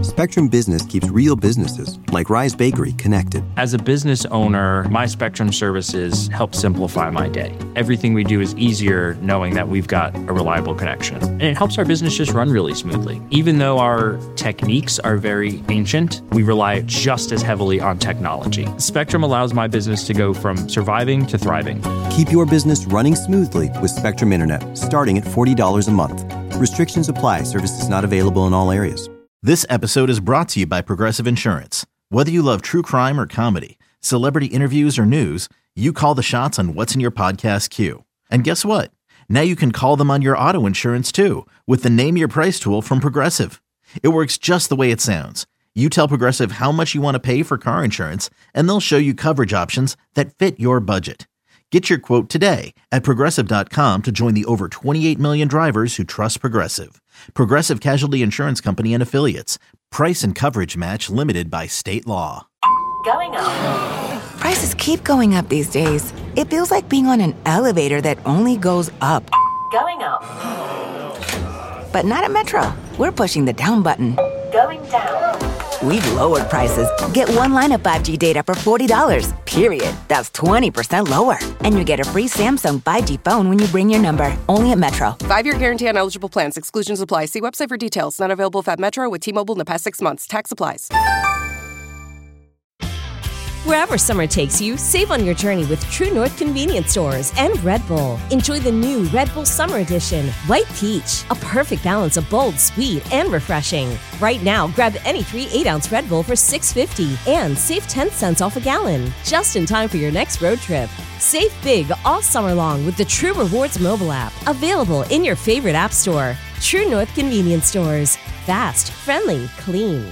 Spectrum Business keeps real businesses, like Rise Bakery, connected. As a business owner, my Spectrum services help simplify my day. Everything we do is easier knowing that we've got a reliable connection. And it helps our business just run really smoothly. Even though our techniques are very ancient, we rely just as heavily on technology. Spectrum allows my business to go from surviving to thriving. Keep your business running smoothly with Spectrum Internet, starting at $40 a month. Restrictions apply. Services not available in all areas. This episode is brought to you by Progressive Insurance. Whether you love true crime or comedy, celebrity interviews or news, you call the shots on what's in your podcast queue. And guess what? Now you can call them on your auto insurance too with the Name Your Price tool from Progressive. It works just the way it sounds. You tell Progressive how much you want to pay for car insurance, and they'll show you coverage options that fit your budget. Get your quote today at Progressive.com to join the over 28 million drivers who trust Progressive. Progressive Casualty Insurance Company and Affiliates. Price and coverage match limited by state law. Going up. Prices keep going up these days. It feels like being on an elevator that only goes up. Going up. But not at Metro. We're pushing the down button. Going down. We've lowered prices. Get one line of 5G data for $40, period. That's 20% lower. And you get a free Samsung 5G phone when you bring your number. Only at Metro. 5-year guarantee on eligible plans. Exclusions apply. See website for details. Not available at Metro with T-Mobile in the past 6 months. Tax applies. Wherever summer takes you, save on your journey with True North Convenience Stores and Red Bull. Enjoy the new Red Bull Summer Edition, White Peach, a perfect balance of bold, sweet, and refreshing. Right now, grab any 3 8-ounce Red Bull for $6.50 and save 10 cents off a gallon, just in time for your next road trip. Save big all summer long with the True Rewards mobile app, available in your favorite app store. True North Convenience Stores. Fast, friendly, clean.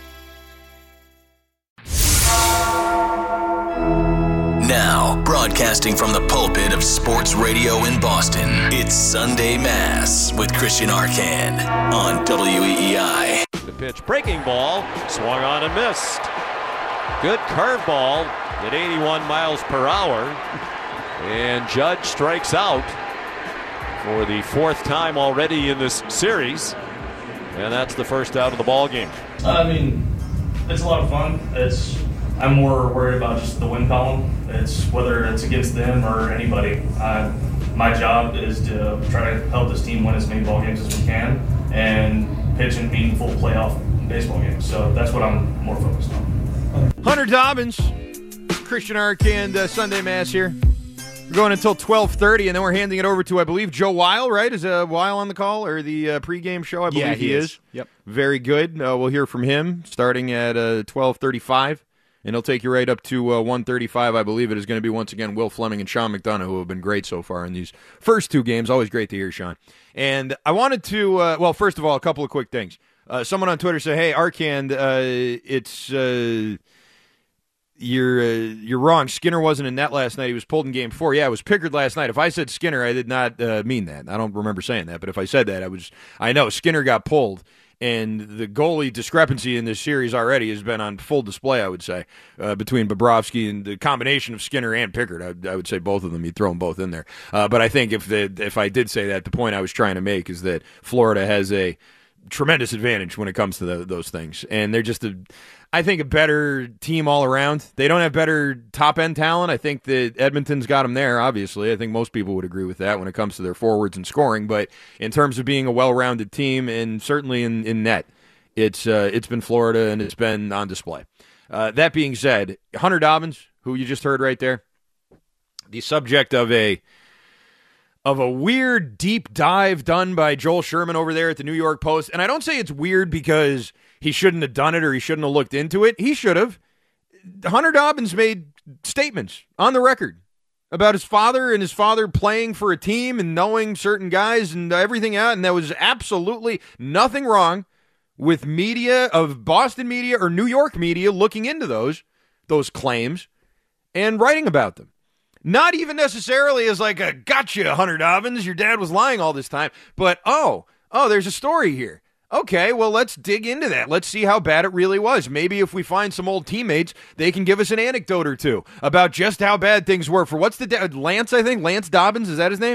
Now, broadcasting from the pulpit of sports radio in Boston, it's Sunday Mass with Christian Arcand on WEEI. The pitch, breaking ball, swung on and missed. Good curveball at 81 miles per hour. And Judge strikes out for the 4th time already in this series. And that's the first out of the ball game. I mean, it's a lot of fun. I'm more worried about just the win column. It's whether it's against them or anybody. My job is to try to help this team win as many ball games as we can and pitch in meaningful playoff baseball games. So that's what I'm more focused on. Hunter Dobbins, Christian Arcand, Sunday Mass here. We're going until 12:30, and then we're handing it over to, I believe, Joe Weil, right? Is Weil on the call, or the pregame show? I believe he is. Yep. Very good. We'll hear from him starting at 12:35. And he'll take you right up to 1:35, I believe it is going to be, once again, Will Fleming and Sean McDonough, who have been great so far in these first 2 games. Always great to hear, Sean. And I wanted to, first of all, a couple of quick things. Someone on Twitter said, hey, Arcand, you're wrong. Skinner wasn't in net last night. He was pulled in Game 4. Yeah, it was Pickard last night. If I said Skinner, I did not mean that. I don't remember saying that. But if I said that, I know Skinner got pulled. And the goalie discrepancy in this series already has been on full display, I would say, between Bobrovsky and the combination of Skinner and Pickard. I would say both of them. You'd throw them both in there. But I think if I did say that, the point I was trying to make is that Florida has a tremendous advantage when it comes to those things. And they're just I think, a better team all around. They don't have better top-end talent. I think that Edmonton's got them there, obviously. I think most people would agree with that when it comes to their forwards and scoring. But in terms of being a well-rounded team, and certainly in net, it's been Florida, and it's been on display. That being said, Hunter Dobbins, who you just heard right there, the subject of a weird deep dive done by Joel Sherman over there at the New York Post. And I don't say it's weird because he shouldn't have done it or he shouldn't have looked into it. He should have. Hunter Dobbins made statements on the record about his father and his father playing for a team and knowing certain guys and everything out. And there was absolutely nothing wrong with media of Boston media or New York media looking into those claims and writing about them. Not even necessarily as like a gotcha, Hunter Dobbins, your dad was lying all this time. But, oh, there's a story here. Okay, well, let's dig into that. Let's see how bad it really was. Maybe if we find some old teammates, they can give us an anecdote or two about just how bad things were for what's the Lance, I think? Lance Dobbins, is that his name?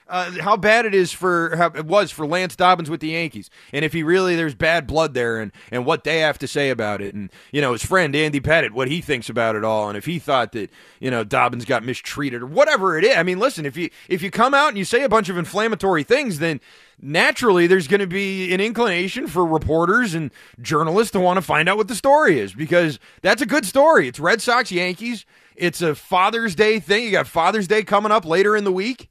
how bad it was for Lance Dobbins with the Yankees, and if there's bad blood there, and what they have to say about it, and his friend Andy Pettitte, what he thinks about it all, and if he thought that Dobbins got mistreated or whatever it is. I mean, listen, if you come out and you say a bunch of inflammatory things, then naturally there's going to be an inclination for reporters and journalists to want to find out what the story is, because that's a good story. It's Red Sox Yankees. It's a Father's Day thing. You got Father's Day coming up later in the week.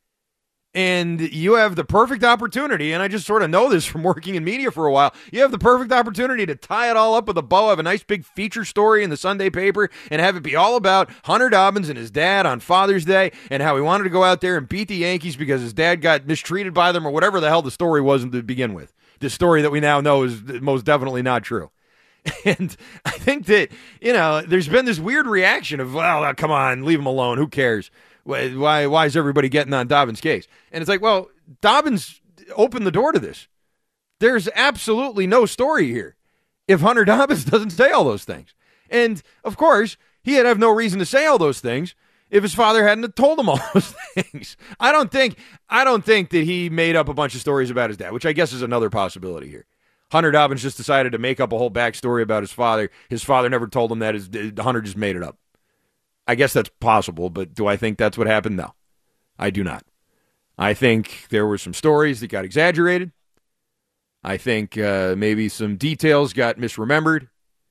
And you have the perfect opportunity, and I just sort of know this from working in media for a while, you have the perfect opportunity to tie it all up with a bow, have a nice big feature story in the Sunday paper, and have it be all about Hunter Dobbins and his dad on Father's Day, and how he wanted to go out there and beat the Yankees because his dad got mistreated by them, or whatever the hell the story was to begin with. The story that we now know is most definitely not true. And I think that, there's been this weird reaction of, well, come on, leave him alone, who cares? Why is everybody getting on Dobbins' case? And it's like, well, Dobbins opened the door to this. There's absolutely no story here if Hunter Dobbins doesn't say all those things. And, of course, he'd have no reason to say all those things if his father hadn't told him all those things. I don't think that he made up a bunch of stories about his dad, which I guess is another possibility here. Hunter Dobbins just decided to make up a whole backstory about his father. His father never told him that. Hunter just made it up. I guess that's possible, but do I think that's what happened? No, I do not. I think there were some stories that got exaggerated. I think maybe some details got misremembered.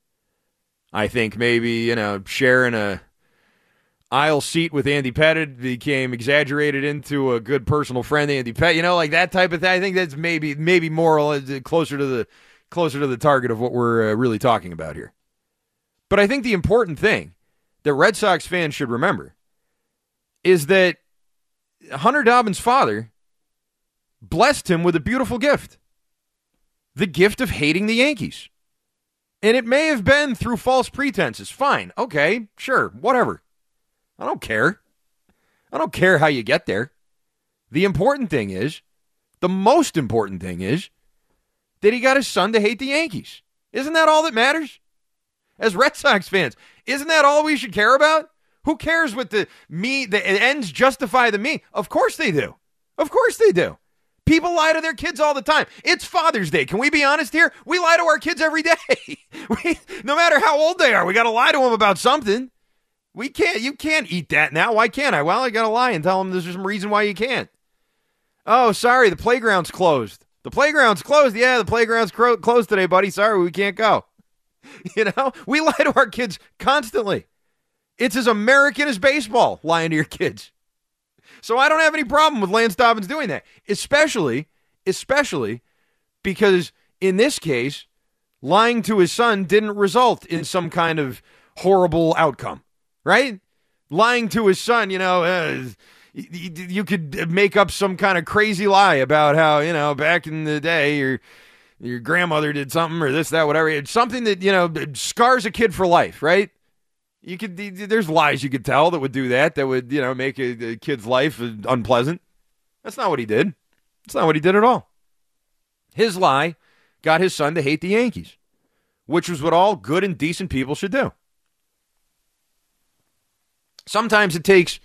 I think maybe, sharing a aisle seat with Andy Pettitte became exaggerated into a good personal friend, Andy Pettitte, like that type of thing. I think that's maybe more closer to the target of what we're really talking about here. But I think the important thing that Red Sox fans should remember is that Hunter Dobbins' father blessed him with a beautiful gift. The gift of hating the Yankees. And it may have been through false pretenses. Fine. Okay. Sure. Whatever. I don't care. I don't care how you get there. The most important thing is that he got his son to hate the Yankees. Isn't that all that matters? As Red Sox fans, isn't that all we should care about? Who cares what the ends justify the means? Of course they do. Of course they do. People lie to their kids all the time. It's Father's Day. Can we be honest here? We lie to our kids every day. No matter how old they are, we got to lie to them about something. You can't eat that now. Why can't I? Well, I got to lie and tell them there's some reason why you can't. Oh, sorry, the playground's closed. The playground's closed. Yeah, the playground's closed today, buddy. Sorry, we can't go. We lie to our kids constantly. It's as American as baseball, lying to your kids. So I don't have any problem with Lance Dobbins doing that, especially because in this case, lying to his son didn't result in some kind of horrible outcome, right? Lying to his son, you could make up some kind of crazy lie about how, back in the day, your grandmother did something or this, that, whatever. It's something that, scars a kid for life, right? There's lies you could tell that would do that would, make a kid's life unpleasant. That's not what he did. That's not what he did at all. His lie got his son to hate the Yankees, which was what all good and decent people should do. Sometimes it takes,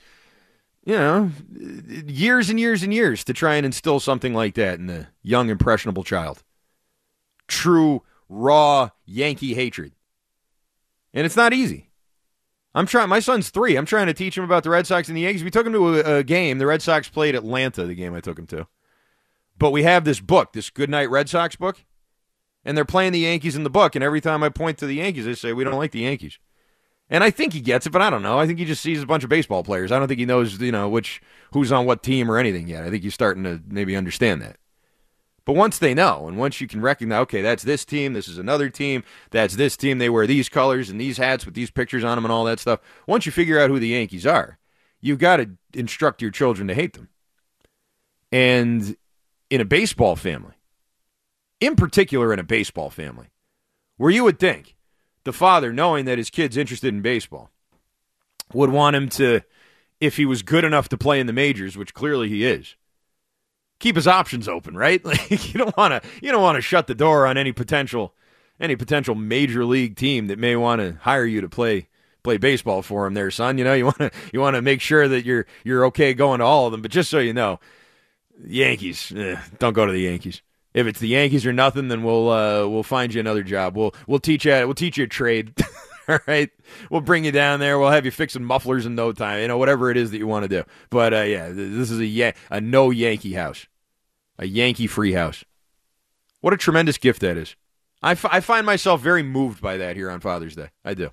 years and years and years to try and instill something like that in a young, impressionable child. True, raw Yankee hatred. And it's not easy. My son's 3. I'm trying to teach him about the Red Sox and the Yankees. We took him to a game. The Red Sox played Atlanta, the game I took him to. But we have this book, this Goodnight Red Sox book, and they're playing the Yankees in the book, and every time I point to the Yankees, they say, we don't like the Yankees. And I think he gets it, but I don't know. I think he just sees a bunch of baseball players. I don't think he knows, who's on what team or anything yet. I think he's starting to maybe understand that. But once they know, and once you can recognize, okay, that's this team, this is another team, that's this team, they wear these colors and these hats with these pictures on them and all that stuff. Once you figure out who the Yankees are, you've got to instruct your children to hate them. And in a baseball family, in particular in a baseball family, where you would think the father, knowing that his kid's interested in baseball, would want him to, if he was good enough to play in the majors, which clearly he is, keep his options open, right? Like you don't want to shut the door on any potential major league team that may want to hire you to play baseball for him there, son. You want to make sure that you're okay going to all of them. But just so you know, Yankees. Don't go to the Yankees. If it's the Yankees or nothing, then we'll find you another job. We'll teach you a trade. All right, we'll bring you down there. We'll have you fixing mufflers in no time. Whatever it is that you want to do. But this is a no Yankee house, a Yankee free house. What a tremendous gift that is. I find myself very moved by that here on Father's Day. I do.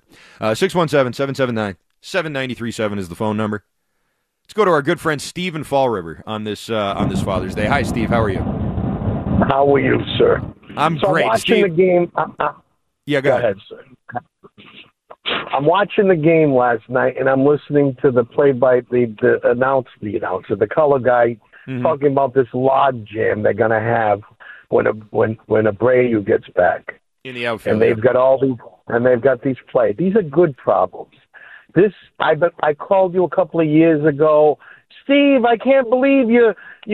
617-779-7937 is the phone number. Let's go to our good friend Steve in Fall River on this Father's Day. Hi, Steve. How are you? How are you, sir? I'm great. I'm watching the game. Yeah, go ahead, sir. I'm watching the game last night, and I'm listening to the the announcer, the color guy, talking about this log jam they're going to have when Abreu gets back in the outfield. And they've got these players. These are good problems. I called you a couple of years ago, Steve. I can't believe you're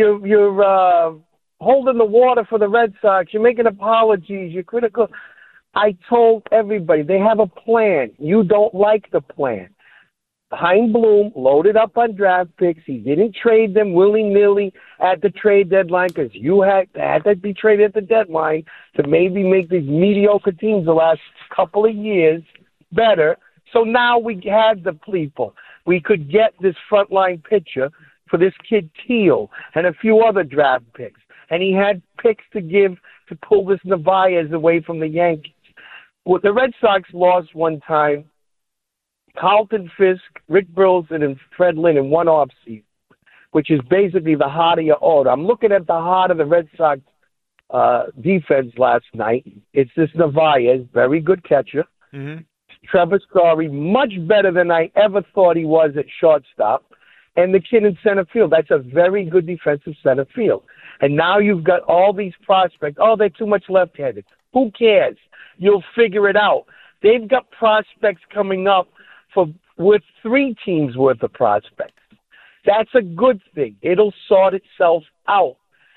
holding the water for the Red Sox. You're making apologies. You're critical. I told everybody they have a plan. You don't like the plan. Chaim Bloom loaded up on draft picks. He didn't trade them willy-nilly at the trade deadline because you had to be traded at the deadline to maybe make these mediocre teams the last couple of years better. So now we had the people. We could get this frontline pitcher for this kid Teal and a few other draft picks. And he had picks to give to pull this Narvaez away from the Yankees. Well, the Red Sox lost one time. Carlton Fisk, Rick Burleson, and Fred Lynn in one offseason, which is basically the heart of your order. I'm looking at the heart of the Red Sox defense last night. It's this Narvaez, very good catcher. Mm-hmm. Trevor Story, much better than I ever thought he was at shortstop. And the kid in center field. That's a very good defensive center field. And now you've got all these prospects. Oh, they're too much left-handed. Who cares? You'll figure it out. They've got prospects coming up with 3 teams worth of prospects. That's a good thing. It'll sort itself out.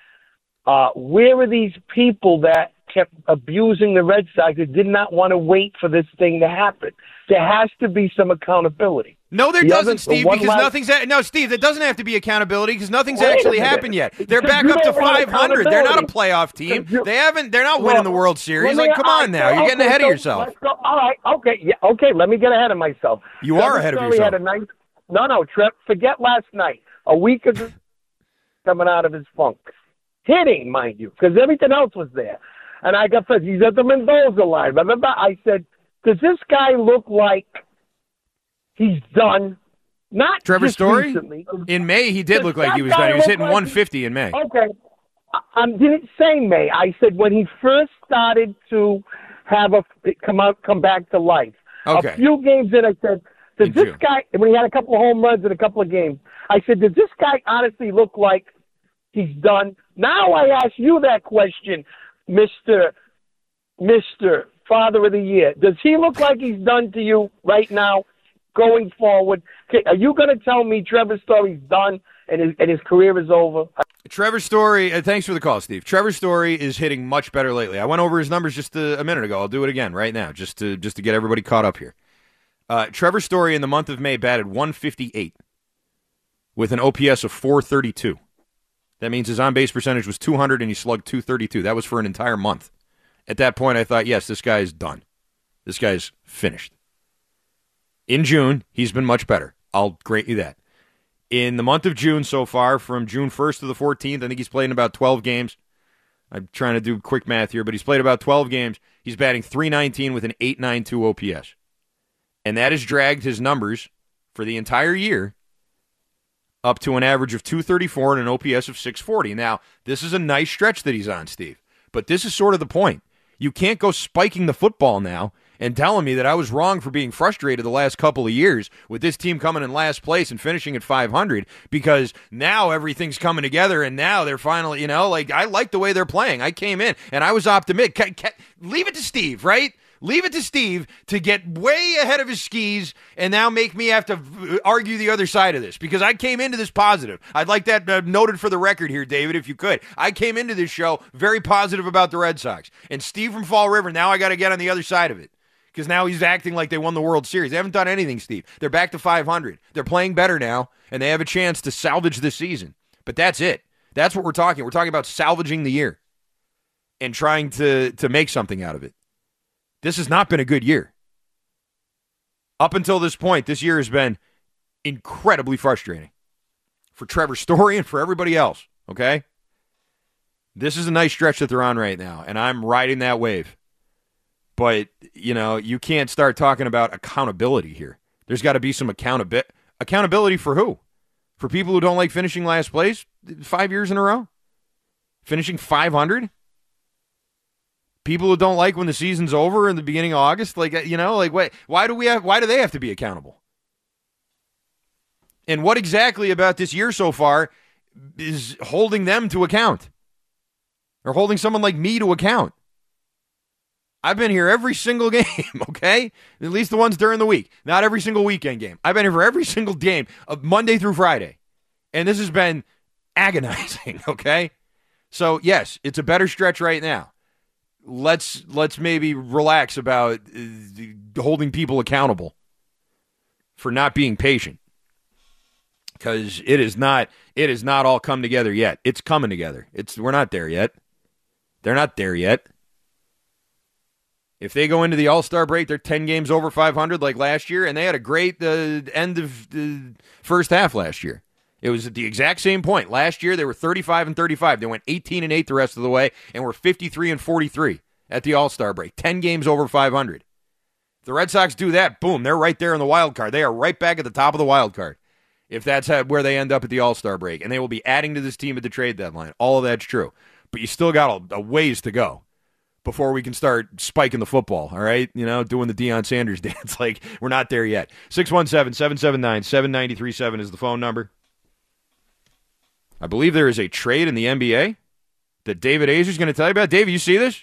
Where are these people that kept abusing the Red Sox that did not want to wait for this thing to happen? There has to be some accountability. No, there doesn't, Steve, because nothing's... No, Steve, there doesn't have to be accountability because nothing's actually happened yet. They're back up to 500. They're not a playoff team. They're not winning the World Series. Come on now. You're getting ahead of yourself. All right. Okay. Yeah. Okay. Let me get ahead of myself. You are ahead of yourself. No, Trev, forget last night. A week ago, coming out of his funk. Hitting, mind you, because everything else was there. And I got first. He's at the Mendoza line. Remember, I said, does this guy look like he's done? Not Trevor Story? Recently. In May, he did look like he was done. He was hitting 150 in May. Okay. I didn't say May. I said when he first started to have come back to life. Okay. A few games in, I said, does this guy, when he had a couple of home runs in a couple of games, I said, does this guy honestly look like he's done? Now I ask you that question, Mr. Father of the Year. Does he look like he's done to you right now going forward? Okay, are you going to tell me Trevor Story's done and his career is over? Trevor Story, thanks for the call, Steve. Trevor Story is hitting much better lately. I went over his numbers just a minute ago. I'll do it again right now just to get everybody caught up here. Trevor Story in the month of May batted 158 with an OPS of 432. That means his on-base percentage was 200 and he slugged 232. That was for an entire month. At that point, I thought, yes, this guy's done. This guy's finished. In June, he's been much better. I'll grant you that. In the month of June so far, from June 1st to the 14th, I think he's played in about 12 games. I'm trying to do quick math here, but he's played about 12 games. He's batting .319 with an .892 OPS. And that has dragged his numbers for the entire year up to an average of 234 and an OPS of 640. Now, this is a nice stretch that he's on, Steve. But this is sort of the point. You can't go spiking the football now and telling me that I was wrong for being frustrated the last couple of years with this team coming in last place and finishing at 500 because now everything's coming together and now they're finally, I like the way they're playing. I came in and I was optimistic. Leave it to Steve, right? Leave it to Steve to get way ahead of his skis and now make me have to argue the other side of this because I came into this positive. I'd like that noted for the record here, David, if you could. I came into this show very positive about the Red Sox. And Steve from Fall River, now I got to get on the other side of it because now he's acting like they won the World Series. They haven't done anything, Steve. They're back to 500. They're playing better now, and they have a chance to salvage this season. But that's it. That's what we're talking. We're talking about salvaging the year and trying to make something out of it. This has not been a good year. Up until this point, this year has been incredibly frustrating for Trevor Story and for everybody else, okay? This is a nice stretch that they're on right now, and I'm riding that wave. But, you can't start talking about accountability here. There's got to be some accountability for who? For people who don't like finishing last place 5 years in a row? Finishing 500? People who don't like when the season's over in the beginning of August? Why do they have to be accountable? And what exactly about this year so far is holding them to account? Or holding someone like me to account? I've been here every single game, okay? At least the ones during the week. Not every single weekend game. I've been here for every single game of Monday through Friday. And this has been agonizing, okay? So, yes, it's a better stretch right now. Let's maybe relax about holding people accountable for not being patient. Because it is not all come together yet. It's coming together. We're not there yet. They're not there yet. If they go into the All-Star break, they're 10 games over 500 like last year, and they had a great end of the first half last year. It was at the exact same point. Last year, they were 35-35. They went 18-8 the rest of the way, and were 53-43 at the All-Star break. 10 games over 500. If the Red Sox do that, boom, they're right there in the wild card. They are right back at the top of the wild card if that's where they end up at the All-Star break. And they will be adding to this team at the trade deadline. All of that's true. But you still got a ways to go before we can start spiking the football, all right? Doing the Deion Sanders dance. We're not there yet. 617-779-7937 is the phone number. I believe there is a trade in the NBA that David Azer's going to tell you about. Dave, you see this?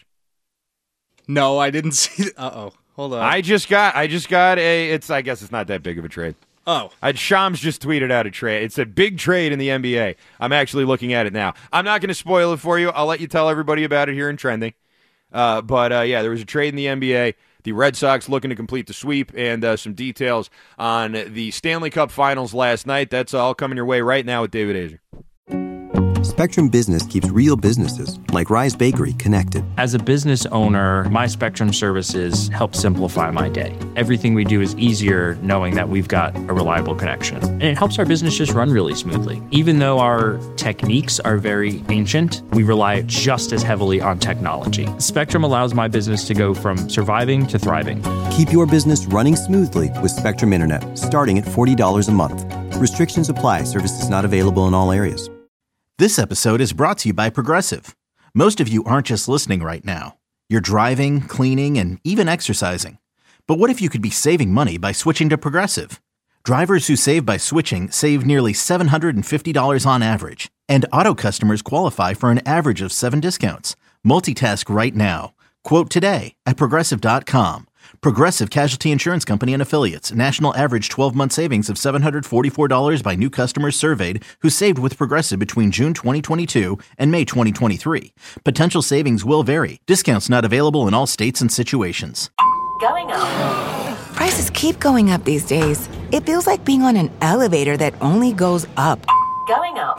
No, I didn't see it. Uh-oh. Hold on. I just got I guess it's not that big of a trade. Oh. Shams just tweeted out a trade. It's a big trade in the NBA. I'm actually looking at it now. I'm not going to spoil it for you. I'll let you tell everybody about it here in Trending. But there was a trade in the NBA. The Red Sox looking to complete the sweep, and some details on the Stanley Cup Finals last night. That's all coming your way right now with David Azer. Spectrum Business keeps real businesses, like Rise Bakery, connected. As a business owner, my Spectrum services help simplify my day. Everything we do is easier knowing that we've got a reliable connection. And it helps our business just run really smoothly. Even though our techniques are very ancient, we rely just as heavily on technology. Spectrum allows my business to go from surviving to thriving. Keep your business running smoothly with Spectrum Internet, starting at $40 a month. Restrictions apply. Services not available in all areas. This episode is brought to you by Progressive. Most of you aren't just listening right now. You're driving, cleaning, and even exercising. But what if you could be saving money by switching to Progressive? Drivers who save by switching save nearly $750 on average. And auto customers qualify for an average of 7 discounts. Multitask right now. Quote today at Progressive.com. Progressive Casualty Insurance Company and Affiliates. National average 12-month savings of $744 by new customers surveyed who saved with Progressive between June 2022 and May 2023. Potential savings will vary. Discounts not available in all states and situations. Going up. Prices keep going up these days. It feels like being on an elevator that only goes up. Going up.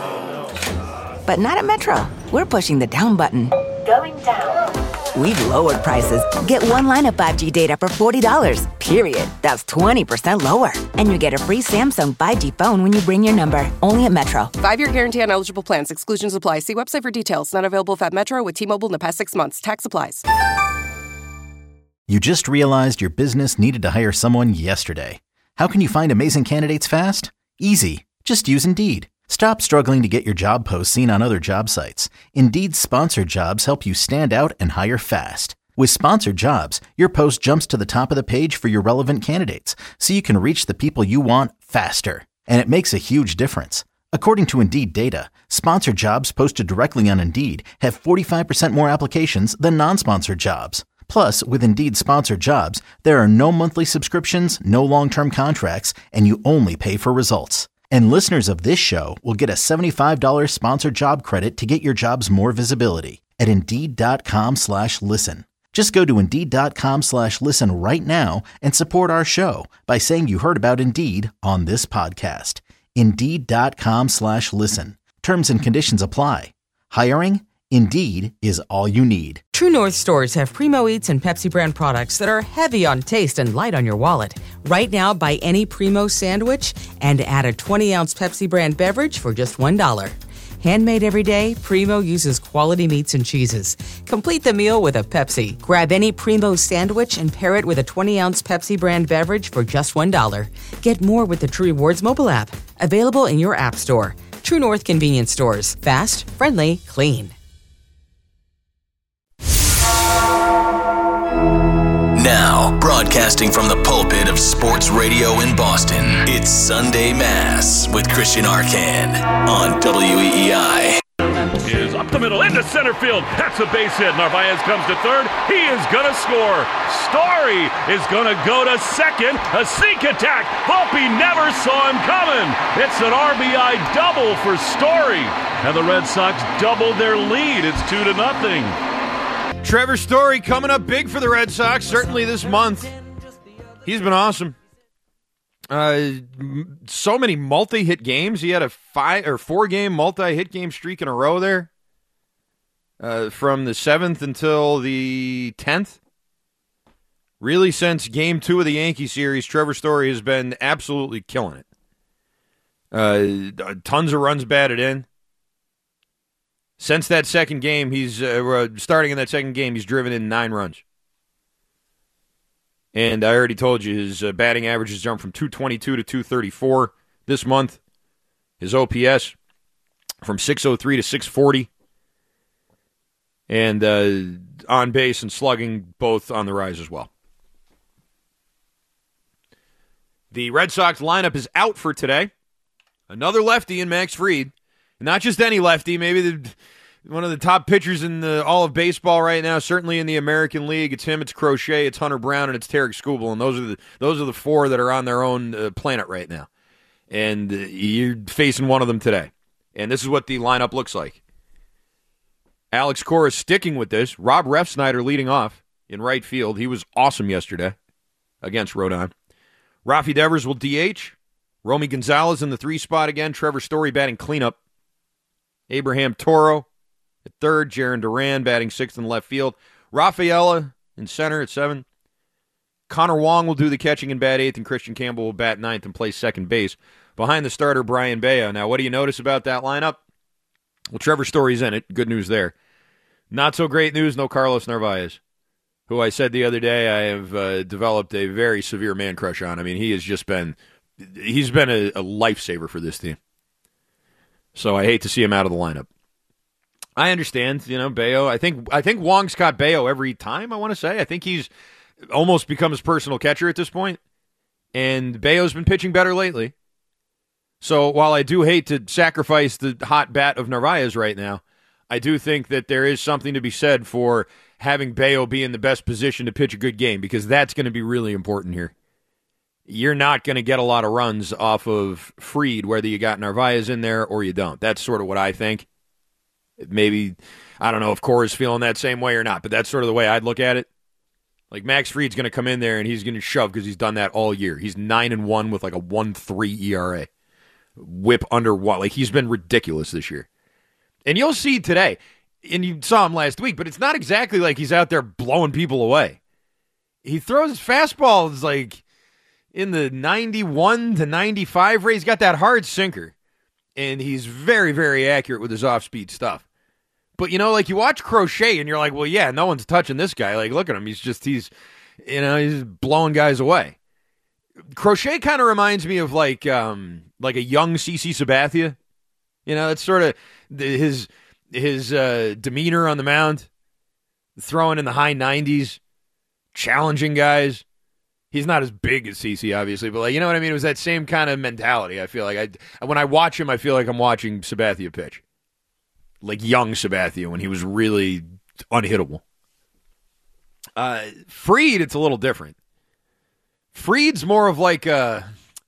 But not at Metro. We're pushing the down button. Going down. We've lowered prices. Get one line of 5G data for $40, period. That's 20% lower. And you get a free Samsung 5G phone when you bring your number. Only at Metro. 5-year guarantee on eligible plans. Exclusions apply. See website for details. Not available at Metro with T-Mobile in the past 6 months. Tax applies. You just realized your business needed to hire someone yesterday. How can you find amazing candidates fast? Easy. Just use Indeed. Stop struggling to get your job posts seen on other job sites. Indeed's sponsored jobs help you stand out and hire fast. With sponsored jobs, your post jumps to the top of the page for your relevant candidates, so you can reach the people you want faster. And it makes a huge difference. According to Indeed data, sponsored jobs posted directly on Indeed have 45% more applications than non-sponsored jobs. Plus, with Indeed sponsored jobs, there are no monthly subscriptions, no long-term contracts, and you only pay for results. And listeners of this show will get a $75 sponsored job credit to get your jobs more visibility at Indeed.com/listen. Just go to Indeed.com/listen right now and support our show by saying you heard about Indeed on this podcast. Indeed.com/listen. Terms and conditions apply. Hiring? Indeed is all you need. True North stores have Primo Eats and Pepsi brand products that are heavy on taste and light on your wallet. Right now, buy any Primo sandwich and add a 20-ounce Pepsi brand beverage for just $1. Handmade every day, Primo uses quality meats and cheeses. Complete the meal with a Pepsi. Grab any Primo sandwich and pair it with a 20-ounce Pepsi brand beverage for just $1. Get more with the True Rewards mobile app. Available in your app store. True North convenience stores. Fast, friendly, clean. Now, broadcasting from the pulpit of sports radio in Boston, it's Sunday Mass with Christian Arcand on WEEI. Is up the middle into center field. That's a base hit. Narvaez comes to third. He is going to score. Story is going to go to second. A sneak attack. Volpe never saw him coming. It's an RBI double for Story. And the Red Sox doubled their lead. It's 2-0. Trevor Story coming up big for the Red Sox, certainly this month. He's been awesome. So many multi-hit games. He had a 4-game multi-hit game streak in a row there. From the 7th until the 10th. Really, since Game 2 of the Yankee series, Trevor Story has been absolutely killing it. Tons of runs batted in. Since that second game, he's starting in that second game, he's driven in 9 runs. And I already told you his batting average has jumped from 222 to 234 this month. His OPS from 603 to 640. And on base and slugging both on the rise as well. The Red Sox lineup is out for today. Another lefty in Max Fried. Not just any lefty, maybe one of the top pitchers in all of baseball right now, certainly in the American League. It's him, it's Crochet, it's Hunter Brown, and it's Tarek Skubal, and those are the 4 that are on their own planet right now. And you're facing one of them today. And this is what the lineup looks like. Alex Cora sticking with this. Rob Refsnyder leading off in right field. He was awesome yesterday against Rodon. Rafi Devers will DH. Romy Gonzalez in the 3 spot again. Trevor Story batting cleanup. Abraham Toro at third. Jaron Duran batting 6th in left field. Rafaela in center at 7. Connor Wong will do the catching and bat 8th, and Christian Campbell will bat 9th and play second base. Behind the starter, Brian Bayo. Now, what do you notice about that lineup? Well, Trevor Story's in it. Good news there. Not so great news, no Carlos Narvaez, who I said the other day I have developed a very severe man crush on. I mean, he's been a lifesaver for this team. So I hate to see him out of the lineup. I understand, Bayo. I think Wong's caught Bayo every time, I want to say. I think he's almost become his personal catcher at this point. And Bayo's been pitching better lately. So while I do hate to sacrifice the hot bat of Narvaez right now, I do think that there is something to be said for having Bayo be in the best position to pitch a good game, because that's going to be really important here. You're not going to get a lot of runs off of Fried, whether you got Narvaez in there or you don't. That's sort of what I think. Maybe, I don't know if Cora's feeling that same way or not, but that's sort of the way I'd look at it. Like, Max Fried's going to come in there and he's going to shove because he's done that all year. He's 9-1 with like a 1.3 ERA. Whip under what? Like, he's been ridiculous this year. And you'll see today, and you saw him last week, but it's not exactly like he's out there blowing people away. He throws his fastballs like in the 91 to 95 range. He's got that hard sinker, and he's very, very accurate with his off-speed stuff. But, like you watch Crochet, and you're like, well, yeah, no one's touching this guy. Like, look at him. He's blowing guys away. Crochet kind of reminds me of like a young CC Sabathia. It's sort of his demeanor on the mound, throwing in the high 90s, challenging guys. He's not as big as CC, obviously, but you know what I mean? It was that same kind of mentality. I feel like when I watch him, I feel like I'm watching Sabathia pitch. Like young Sabathia when he was really unhittable. Fried, it's a little different. Fried's more of like a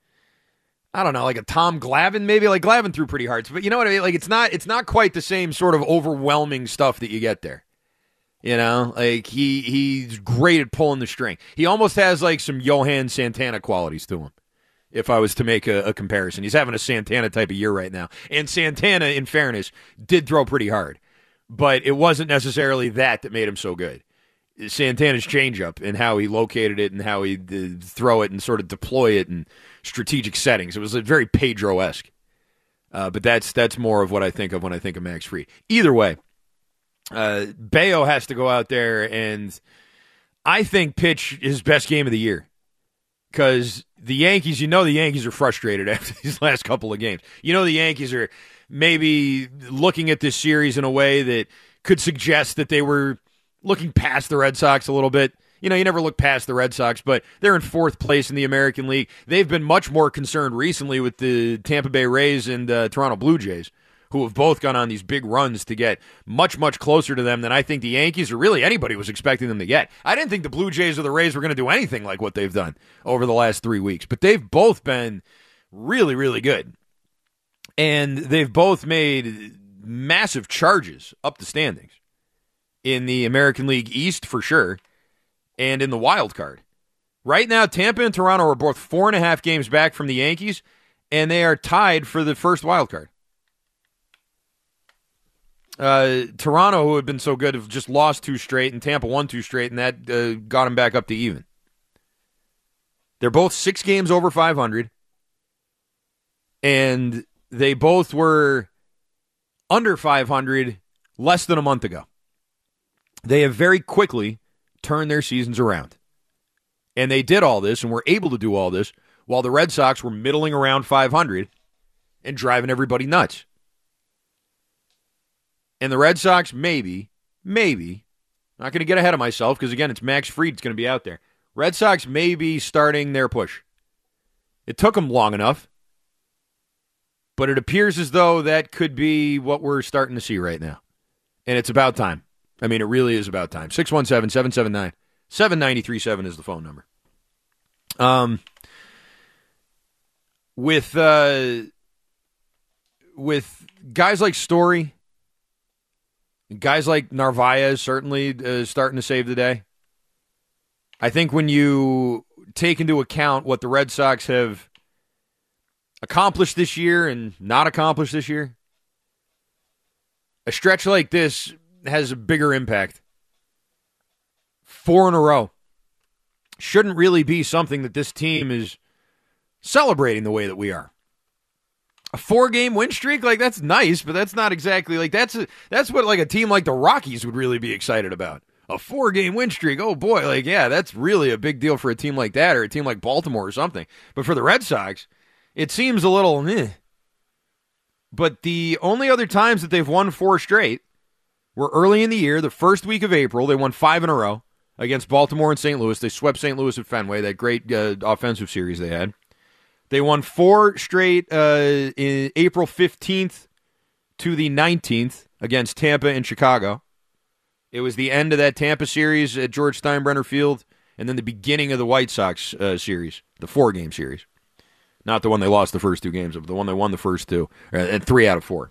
Tom Glavine maybe. Like Glavine threw pretty hard, but you know what I mean? Like it's not quite the same sort of overwhelming stuff that you get there. Like he's great at pulling the string. He almost has like some Johan Santana qualities to him. if I was to make a comparison. He's having a Santana type of year right now. And Santana, in fairness, did throw pretty hard. But it wasn't necessarily that made him so good. Santana's changeup and how he located it and how he throw it and sort of deploy it in strategic settings. It was very Pedro-esque. But that's more of what I think of when I think of Max Fried. Either way, Bello has to go out there and I think pitch his best game of the year. Because the Yankees, the Yankees are frustrated after these last couple of games. The Yankees are maybe looking at this series in a way that could suggest that they were looking past the Red Sox a little bit. You never look past the Red Sox, but they're in 4th place in the American League. They've been much more concerned recently with the Tampa Bay Rays and Toronto Blue Jays, who have both gone on these big runs to get much, much closer to them than I think the Yankees or really anybody was expecting them to get. I didn't think the Blue Jays or the Rays were going to do anything like what they've done over the last 3 weeks, but they've both been really, really good. And they've both made massive charges up the standings in the American League East for sure, and in the wild card. Right now, Tampa and Toronto are both 4.5 games back from the Yankees, and they are tied for the first wild card. Toronto, who had been so good, have just lost 2 straight, and Tampa won 2 straight, and that got them back up to even. They're both 6 games over 500, and they both were under 500 less than a month ago. They have very quickly turned their seasons around. And they did all this and were able to do all this while the Red Sox were middling around 500 and driving everybody nuts. And the Red Sox maybe, not going to get ahead of myself because, again, it's Max Fried that's going to be out there. Red Sox may be starting their push. It took them long enough, but it appears as though that could be what we're starting to see right now. And it's about time. I mean, it really is about time. 617-779-7937 is the phone number. With guys like Story, guys like Narvaez certainly starting to save the day. I think when you take into account what the Red Sox have accomplished this year and not accomplished this year, a stretch like this has a bigger impact. 4 in a row shouldn't really be something that this team is celebrating the way that we are. A 4-game win streak, that's nice, but that's not exactly that's what a team like the Rockies would really be excited about. A 4-game win streak, oh boy, that's really a big deal for a team like that or a team like Baltimore or something. But for the Red Sox, it seems a little meh. But the only other times that they've won 4 straight were early in the year, the first week of April. They won 5 in a row against Baltimore and St. Louis. They swept St. Louis at Fenway, that great offensive series they had. They won 4 straight in April 15th to the 19th against Tampa and Chicago. It was the end of that Tampa series at George Steinbrenner Field, and then the beginning of the White Sox series, the 4-game series. Not the one they lost the first 2 games of, the one they won the first 2, and 3 out of 4.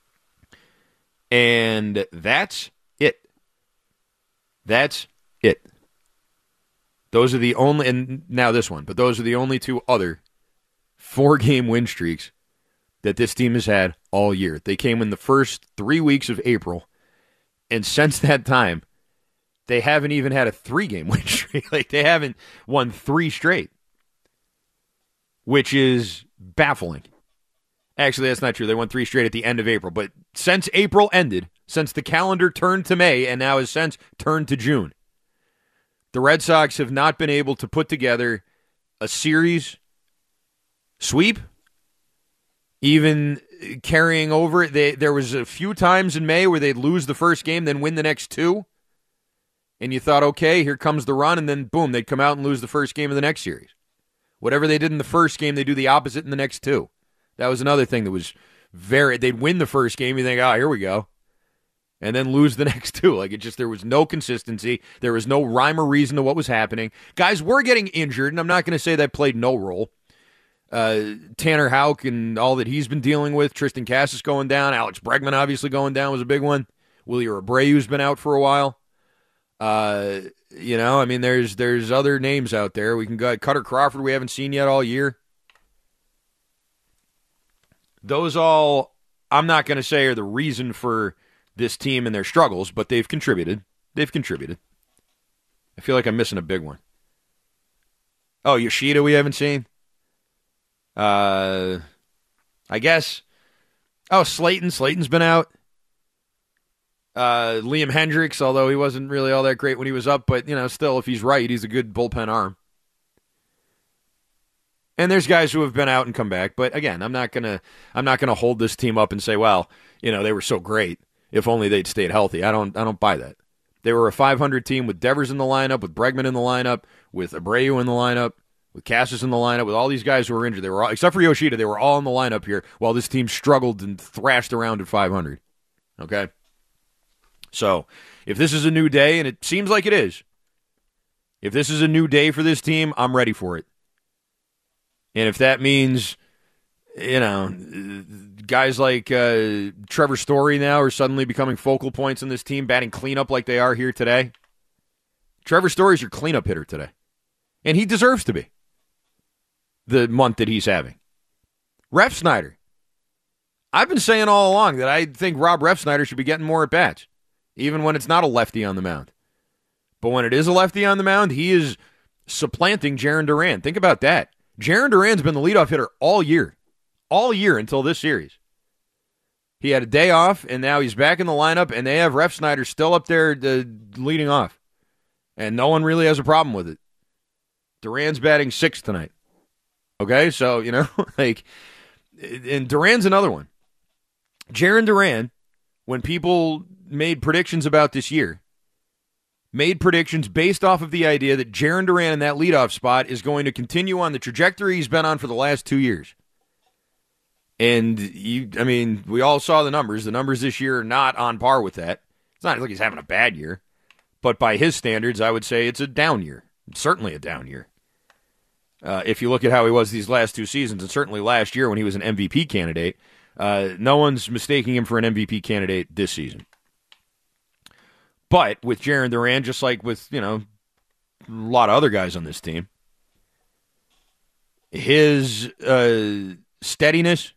And that's it. That's it. Those are the only, and now this one, but those are the only 2 other 4-game win streaks that this team has had all year. They came in the first 3 weeks of April, and since that time, they haven't even had a 3-game win streak. They haven't won 3 straight, which is baffling. Actually, that's not true. They won 3 straight at the end of April. But since April ended, since the calendar turned to May, and now has since turned to June, the Red Sox have not been able to put together a series sweep, even carrying over. There was a few times in May where they'd lose the first game, then win the next 2. And you thought, okay, here comes the run, and then boom, they'd come out and lose the first game of the next series. Whatever they did in the first game, they do the opposite in the next 2. That was another thing that was they'd win the first game, you think, here we go. And then lose the next 2. There was no consistency. There was no rhyme or reason to what was happening. Guys were getting injured, and I'm not going to say that played no role. Tanner Houck and all that he's been dealing with. Tristan Cassis going down. Alex Bregman obviously going down was a big one. Willie Abreu's been out for a while. There's other names out there. We can go Cutter Crawford we haven't seen yet all year. Those all, I'm not going to say are the reason for this team and their struggles, but they've contributed. They've contributed. I feel like I'm missing a big one. Oh, Yoshida we haven't seen? I guess. Oh, Slayton. Slayton's been out. Liam Hendricks, although he wasn't really all that great when he was up, but, still, if he's right, he's a good bullpen arm. And there's guys who have been out and come back, but again, I'm not gonna hold this team up and say, well, they were so great. If only they'd stayed healthy. I don't buy that. They were a 500 team with Devers in the lineup, with Bregman in the lineup, with Abreu in the lineup, with Cassis in the lineup, with all these guys who were injured. They were all, except for Yoshida, they were all in the lineup here while this team struggled and thrashed around at 500. Okay? So, if this is a new day, and it seems like it is, if this is a new day for this team, I'm ready for it. And if that means, guys like Trevor Story now are suddenly becoming focal points in this team, batting cleanup like they are here today. Trevor Story's your cleanup hitter today. And he deserves to be the month that he's having. Refsnyder. I've been saying all along that I think Rob Refsnyder should be getting more at-bats, even when it's not a lefty on the mound. But when it is a lefty on the mound, he is supplanting Jarren Duran. Think about that. Jarren Duran's been the leadoff hitter all year until this series. He had a day off, and now he's back in the lineup, and they have Refsnyder still up there leading off. And no one really has a problem with it. Duran's batting 6th tonight. Okay, so, and Duran's another one. Jarren Duran, when people made predictions about this year, made predictions based off of the idea that Jarren Duran in that leadoff spot is going to continue on the trajectory he's been on for the last 2 years. And, we all saw the numbers. The numbers this year are not on par with that. It's not like he's having a bad year. But by his standards, I would say it's a down year. It's certainly a down year. If you look at how he was these last 2 seasons, and certainly last year when he was an MVP candidate, no one's mistaking him for an MVP candidate this season. But with Jarren Duran, just like with, a lot of other guys on this team, his steadiness,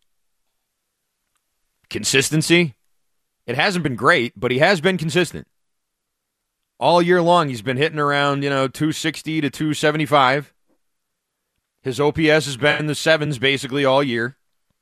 consistency, it hasn't been great, but he has been consistent. All year long, he's been hitting around, 260 to 275. His OPS has been in the 7s basically all year.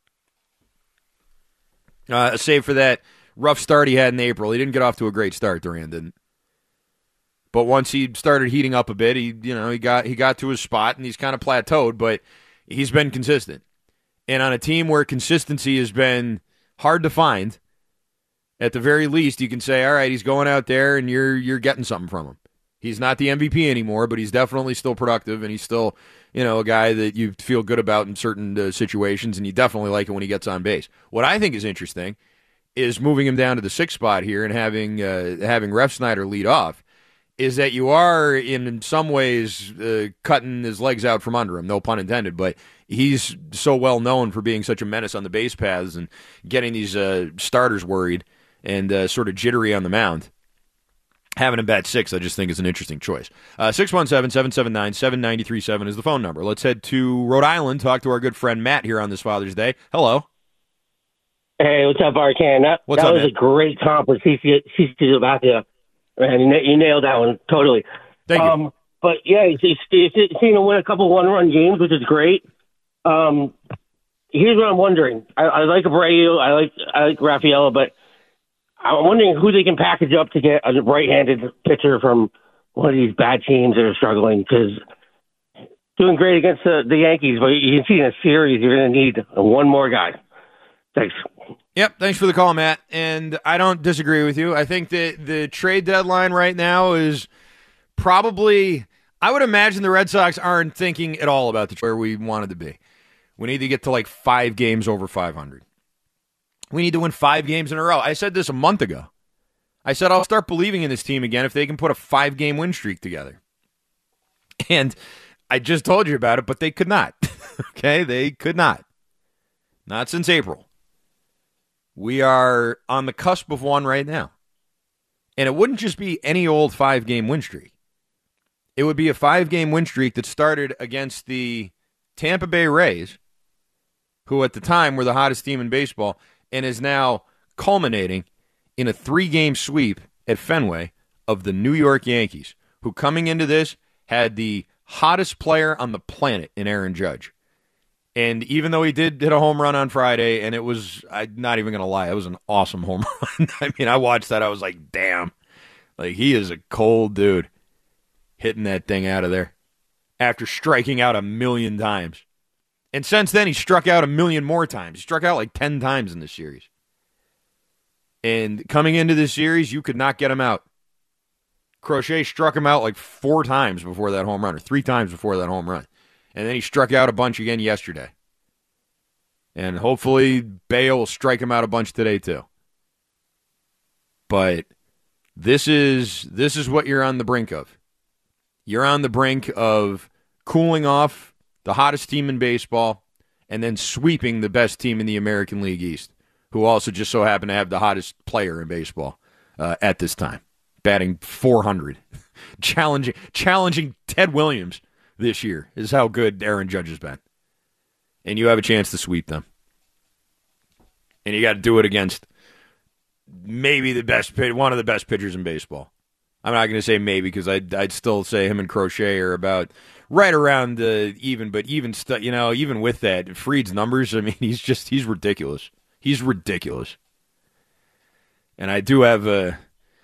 Save for that rough start he had in April. He didn't get off to a great start, Duran didn't. But once he started heating up a bit, he got to his spot, and he's kind of plateaued, but he's been consistent. And on a team where consistency has been hard to find, at the very least, you can say, all right, he's going out there, and you're getting something from him. He's not the MVP anymore, but he's definitely still productive, and he's still, a guy that you feel good about in certain situations, and you definitely like it when he gets on base. What I think is interesting is moving him down to the 6th spot here and having Refsnyder lead off, is that you are, in some ways, cutting his legs out from under him, no pun intended, but he's so well known for being such a menace on the base paths and getting these starters worried and sort of jittery on the mound. Having him bat 6, I just think is an interesting choice. 617-779-7937 is the phone number. Let's head to Rhode Island, talk to our good friend Matt here on this Father's Day. Hello. Hey, what's up, Arcan? That was Matt? a great comp with CC Sabathia. Man, you nailed that one totally. Thank you. But yeah, he's seen him win a couple one-run games, which is great. Here's what I'm wondering. I like Abreu, I like Rafaela, but I'm wondering who they can package up to get a right-handed pitcher from one of these bad teams that are struggling, because doing great against the Yankees, but you can see in a series you're going to need one more guy. Thanks. Yep, thanks for the call, Matt. And I don't disagree with you. I think that the trade deadline right now is probably, I would imagine the Red Sox aren't thinking at all about where we wanted to be. We need to get to like 5 games over 500. We need to win 5 games in a row. I said this a month ago. I said I'll start believing in this team again if they can put a 5-game win streak together. And I just told you about it, but they could not. Okay? They could not. Not since April. We are on the cusp of one right now. And it wouldn't just be any old 5-game win streak. It would be a 5-game win streak that started against the Tampa Bay Rays, who at the time were the hottest team in baseball, and is now culminating in a 3-game sweep at Fenway of the New York Yankees, who coming into this had the hottest player on the planet in Aaron Judge. And even though he did hit a home run on Friday, and it was, I'm not even going to lie, it was an awesome home run. I mean, I watched that, I was like, damn. Like, he is a cold dude hitting that thing out of there after striking out 1 million times. And since then, he struck out 1 million more times. He struck out like 10 times in this series. And coming into this series, you could not get him out. Crochet struck him out like 4 times before that home run, or 3 times before that home run. And then he struck out a bunch again yesterday. And hopefully Bayo will strike him out a bunch today too. But this is what you're on the brink of. You're on the brink of cooling off the hottest team in baseball and then sweeping the best team in the American League East, who also just so happen to have the hottest player in baseball at this time, batting .400. challenging Ted Williams this year is how good Aaron Judge has been. And you have a chance to sweep them. And you got to do it against maybe one of the best pitchers in baseball. I'm not going to say maybe, because I'd still say him and Crochet are about right around even, but even with that, Fried's numbers, I mean, he's ridiculous. He's ridiculous. And I do have a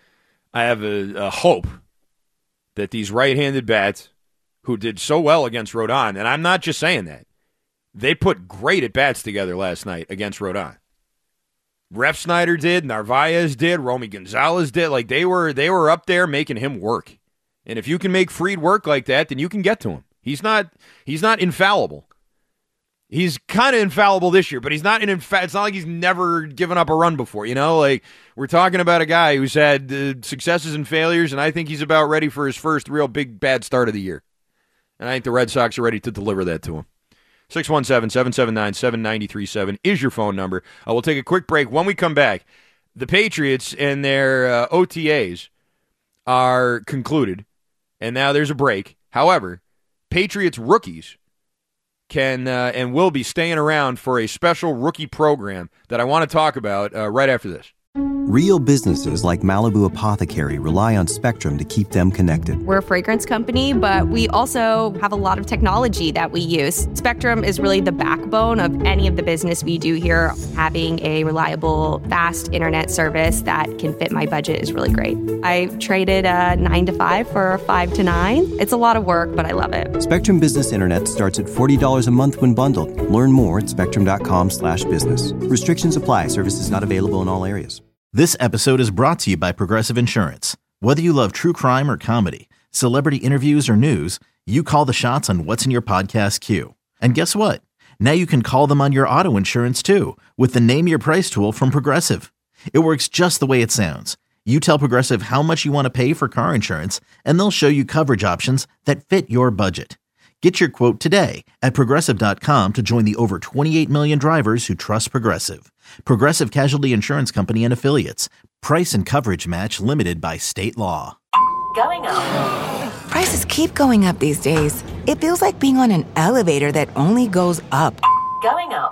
hope that these right-handed bats who did so well against Rodon, and I'm not just saying that, they put great at-bats together last night against Rodon. Refsnyder did, Narvaez did, Romy Gonzalez did. Like, they were up there making him work. And if you can make Fried work like that, then you can get to him. He's not infallible. He's kind of infallible this year, but he's not it's not like he's never given up a run before, you know? Like, we're talking about a guy who's had successes and failures, and I think he's about ready for his first real big bad start of the year. And I think the Red Sox are ready to deliver that to him. 617-779-7937 is your phone number. We'll take a quick break. When we come back, the Patriots and their OTAs are concluded, and now there's a break. However, Patriots rookies can and will be staying around for a special rookie program that I want to talk about right after this. Real businesses like Malibu Apothecary rely on Spectrum to keep them connected. We're a fragrance company, but we also have a lot of technology that we use. Spectrum is really the backbone of any of the business we do here. Having a reliable, fast internet service that can fit my budget is really great. I traded a 9 to 5 for a 5 to 9. It's a lot of work, but I love it. Spectrum Business Internet starts at $40 a month when bundled. Learn more at spectrum.com/business. Restrictions apply. Services not available in all areas. This episode is brought to you by Progressive Insurance. Whether you love true crime or comedy, celebrity interviews or news, you call the shots on what's in your podcast queue. And guess what? Now you can call them on your auto insurance too with the Name Your Price tool from Progressive. It works just the way it sounds. You tell Progressive how much you want to pay for car insurance, and they'll show you coverage options that fit your budget. Get your quote today at Progressive.com to join the over 28 million drivers who trust Progressive. Progressive Casualty Insurance Company and Affiliates. Price and coverage match limited by state law. Going up. Prices keep going up these days. It feels like being on an elevator that only goes up. Going up.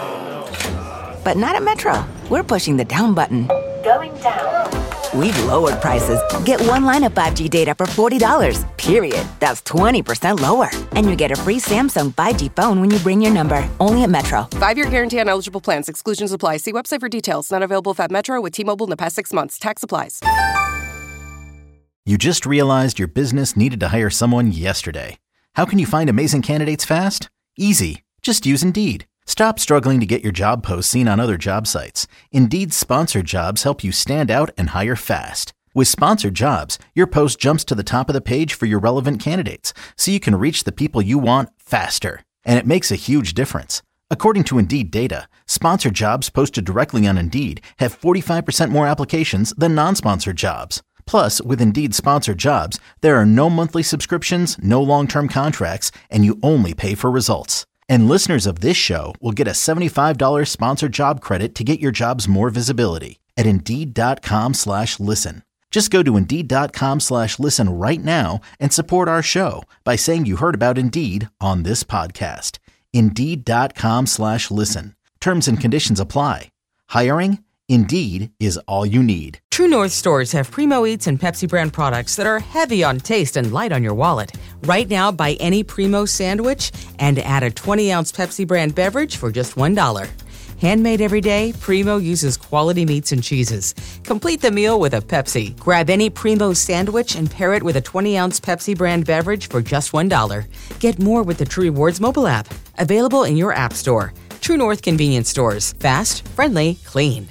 But not at Metro. We're pushing the down button. Going down. We've lowered prices. Get one line of 5G data for $40, period. That's 20% lower. And you get a free Samsung 5G phone when you bring your number. Only at Metro. 5-year guarantee on eligible plans. Exclusions apply. See website for details. Not available at Metro with T-Mobile in the past 6 months. Tax applies. You just realized your business needed to hire someone yesterday. How can you find amazing candidates fast? Easy. Just use Indeed. Stop struggling to get your job posts seen on other job sites. Indeed's sponsored jobs help you stand out and hire fast. With sponsored jobs, your post jumps to the top of the page for your relevant candidates, so you can reach the people you want faster. And it makes a huge difference. According to Indeed data, sponsored jobs posted directly on Indeed have 45% more applications than non-sponsored jobs. Plus, with Indeed sponsored jobs, there are no monthly subscriptions, no long-term contracts, and you only pay for results. And listeners of this show will get a $75 sponsored job credit to get your jobs more visibility at Indeed.com/listen. Just go to Indeed.com/listen right now and support our show by saying you heard about Indeed on this podcast. Indeed.com/listen. Terms and conditions apply. Hiring? Indeed is all you need. True North stores have Primo Eats and Pepsi brand products that are heavy on taste and light on your wallet. Right now, buy any Primo sandwich and add a 20-ounce Pepsi brand beverage for just $1. Handmade every day, Primo uses quality meats and cheeses. Complete the meal with a Pepsi. Grab any Primo sandwich and pair it with a 20-ounce Pepsi brand beverage for just $1. Get more with the True Rewards mobile app. Available in your app store. True North convenience stores. Fast, friendly, clean.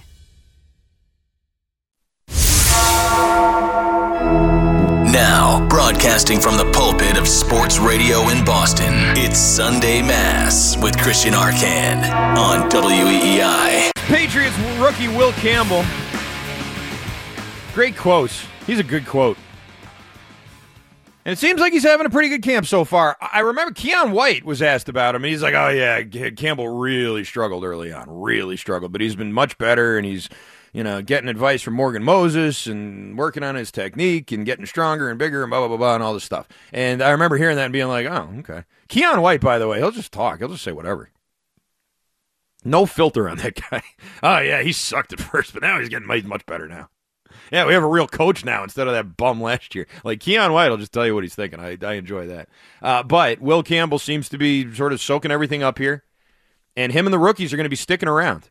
Now, broadcasting from the pulpit of sports radio in Boston, it's Sunday Mass with Christian Arcand on WEEI. Patriots rookie Will Campbell. Great quotes. He's a good quote. And it seems like he's having a pretty good camp so far. I remember Keon White was asked about him, and he's like, oh, yeah, Campbell really struggled early on, but he's been much better, and he's getting advice from Morgan Moses and working on his technique and getting stronger and bigger and blah, blah, blah, blah, and all this stuff. And I remember hearing that and being like, oh, okay. Keon White, by the way, he'll just talk. He'll just say whatever. No filter on that guy. Oh, yeah, he sucked at first, but now he's much better now. Yeah, we have a real coach now instead of that bum last year. Like, Keon White will just tell you what he's thinking. I enjoy that. But Will Campbell seems to be sort of soaking everything up here, and him and the rookies are going to be sticking around.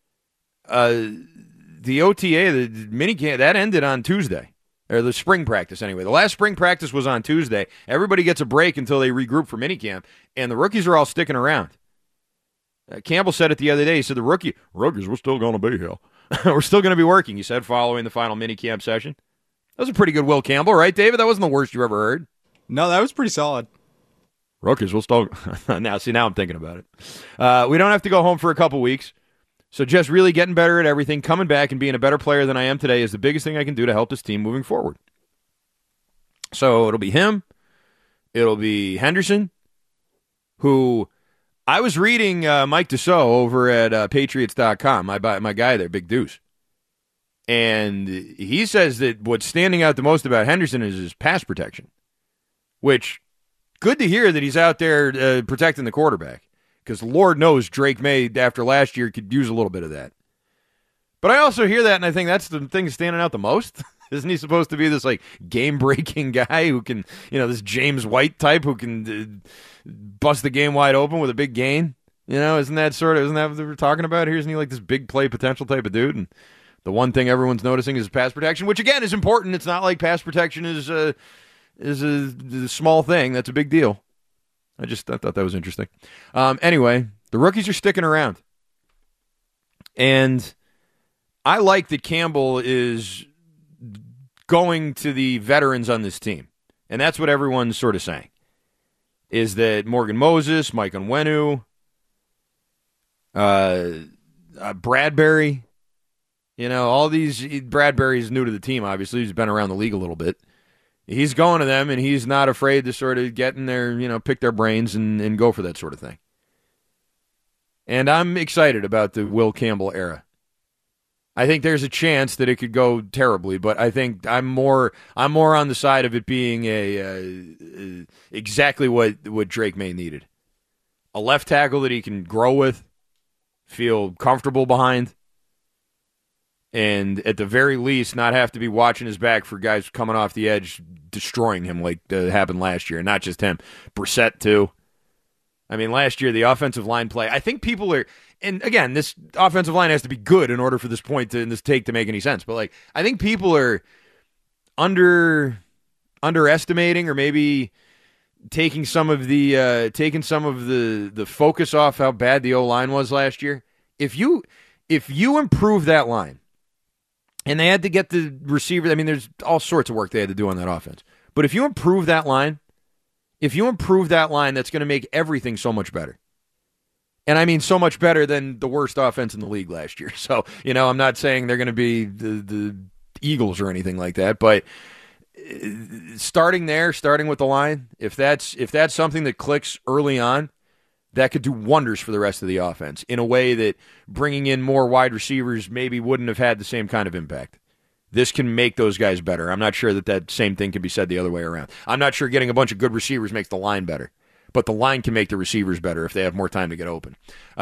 The OTA, the minicamp, that ended on Tuesday, or the spring practice anyway. The last spring practice was on Tuesday. Everybody gets a break until they regroup for minicamp, and the rookies are all sticking around. Campbell said it the other day. He said the rookies, we're still going to be here. We're still going to be working, he said, following the final minicamp session. That was a pretty good Will Campbell, right, David? That wasn't the worst you ever heard. No, that was pretty solid. Rookies will still... now I'm thinking about it. We don't have to go home for a couple weeks. So just really getting better at everything, coming back and being a better player than I am today is the biggest thing I can do to help this team moving forward. So it'll be him. It'll be Henderson, who I was reading Mike Dussault over at Patriots.com, my guy there, Big Deuce. And he says that what's standing out the most about Henderson is his pass protection, which, good to hear that he's out there protecting the quarterback. Because Lord knows Drake May, after last year, could use a little bit of that. But I also hear that, and I think that's the thing standing out the most. Isn't he supposed to be this game-breaking guy who can, this James White type who can bust the game wide open with a big gain? Isn't that what we're talking about here? Isn't he like this big play potential type of dude? And the one thing everyone's noticing is pass protection, which again is important. It's not like pass protection is a small thing. That's a big deal. I thought that was interesting. Anyway, the rookies are sticking around. And I like that Campbell is going to the veterans on this team. And that's what everyone's sort of saying, is that Morgan Moses, Mike Onwenu, Bradbury, all these, Bradbury's new to the team, obviously. He's been around the league a little bit. He's going to them, and he's not afraid to sort of get in there, pick their brains and go for that sort of thing. And I'm excited about the Will Campbell era. I think there's a chance that it could go terribly, but I think I'm more on the side of it being exactly what Drake May needed. A left tackle that he can grow with, feel comfortable behind, and at the very least, not have to be watching his back for guys coming off the edge, destroying him like happened last year. And not just him, Brissett too. I mean, last year, the offensive line play, I think people are, and again, this offensive line has to be good in order for this take to make any sense. But I think people are underestimating or maybe taking some of the focus off how bad the O-line was last year. If you improve that line, and they had to get the receiver. I mean, there's all sorts of work they had to do on that offense. But if you improve that line, that's going to make everything so much better. And I mean so much better than the worst offense in the league last year. So, I'm not saying they're going to be the Eagles or anything like that. But starting with the line, if that's something that clicks early on, that could do wonders for the rest of the offense in a way that bringing in more wide receivers maybe wouldn't have had the same kind of impact. This can make those guys better. I'm not sure that same thing can be said the other way around. I'm not sure getting a bunch of good receivers makes the line better. but the line can make the receivers better if they have more time to get open.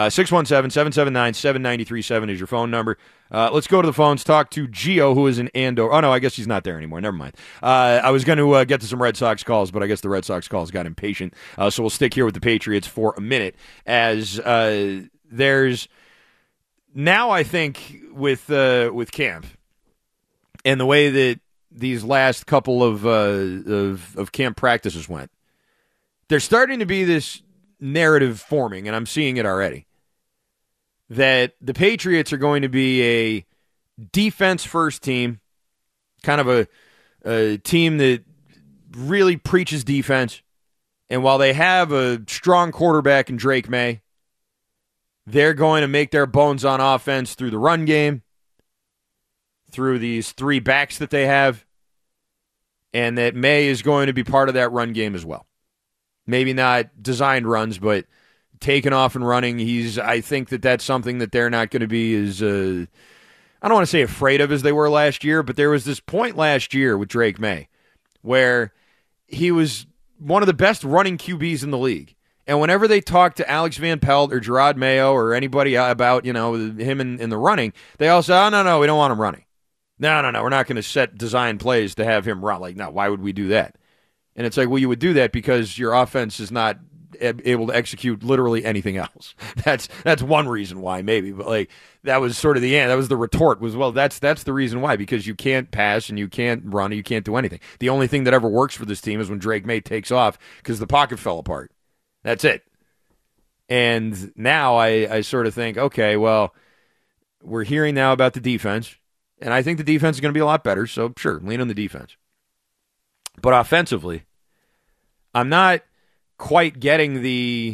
617-779-7937 is your phone number. Let's go to the phones, talk to Gio, who is in Andover. Oh, no, I guess he's not there anymore. Never mind. I was going to get to some Red Sox calls, but I guess the Red Sox calls got impatient. So we'll stick here with the Patriots for a minute, as there's now, I think, with camp and the way that these last couple of camp practices went, there's starting to be this narrative forming, and I'm seeing it already, that the Patriots are going to be a defense-first team, kind of a team that really preaches defense. And while they have a strong quarterback in Drake May, they're going to make their bones on offense through the run game, through these three backs that they have, and that May is going to be part of that run game as well. Maybe not designed runs, but taking off and running. I think that's something that they're not going to be as, I don't want to say afraid of as they were last year, but there was this point last year with Drake May where he was one of the best running QBs in the league. And whenever they talked to Alex Van Pelt or Gerard Mayo or anybody about, him in the running, they all say, oh, no, we don't want him running. No, we're not going to set design plays to have him run. Like, no, why would we do that? And it's like, well, you would do that because your offense is not able to execute literally anything else. That's one reason why, maybe. But like, that was sort of the end. That was the retort. Was, well, that's the reason why, because you can't pass and you can't run and you can't do anything. The only thing that ever works for this team is when Drake May takes off because the pocket fell apart. That's it. And now I sort of think, okay, well, we're hearing now about the defense, and I think the defense is going to be a lot better. So sure, lean on the defense. But offensively, I'm not quite getting the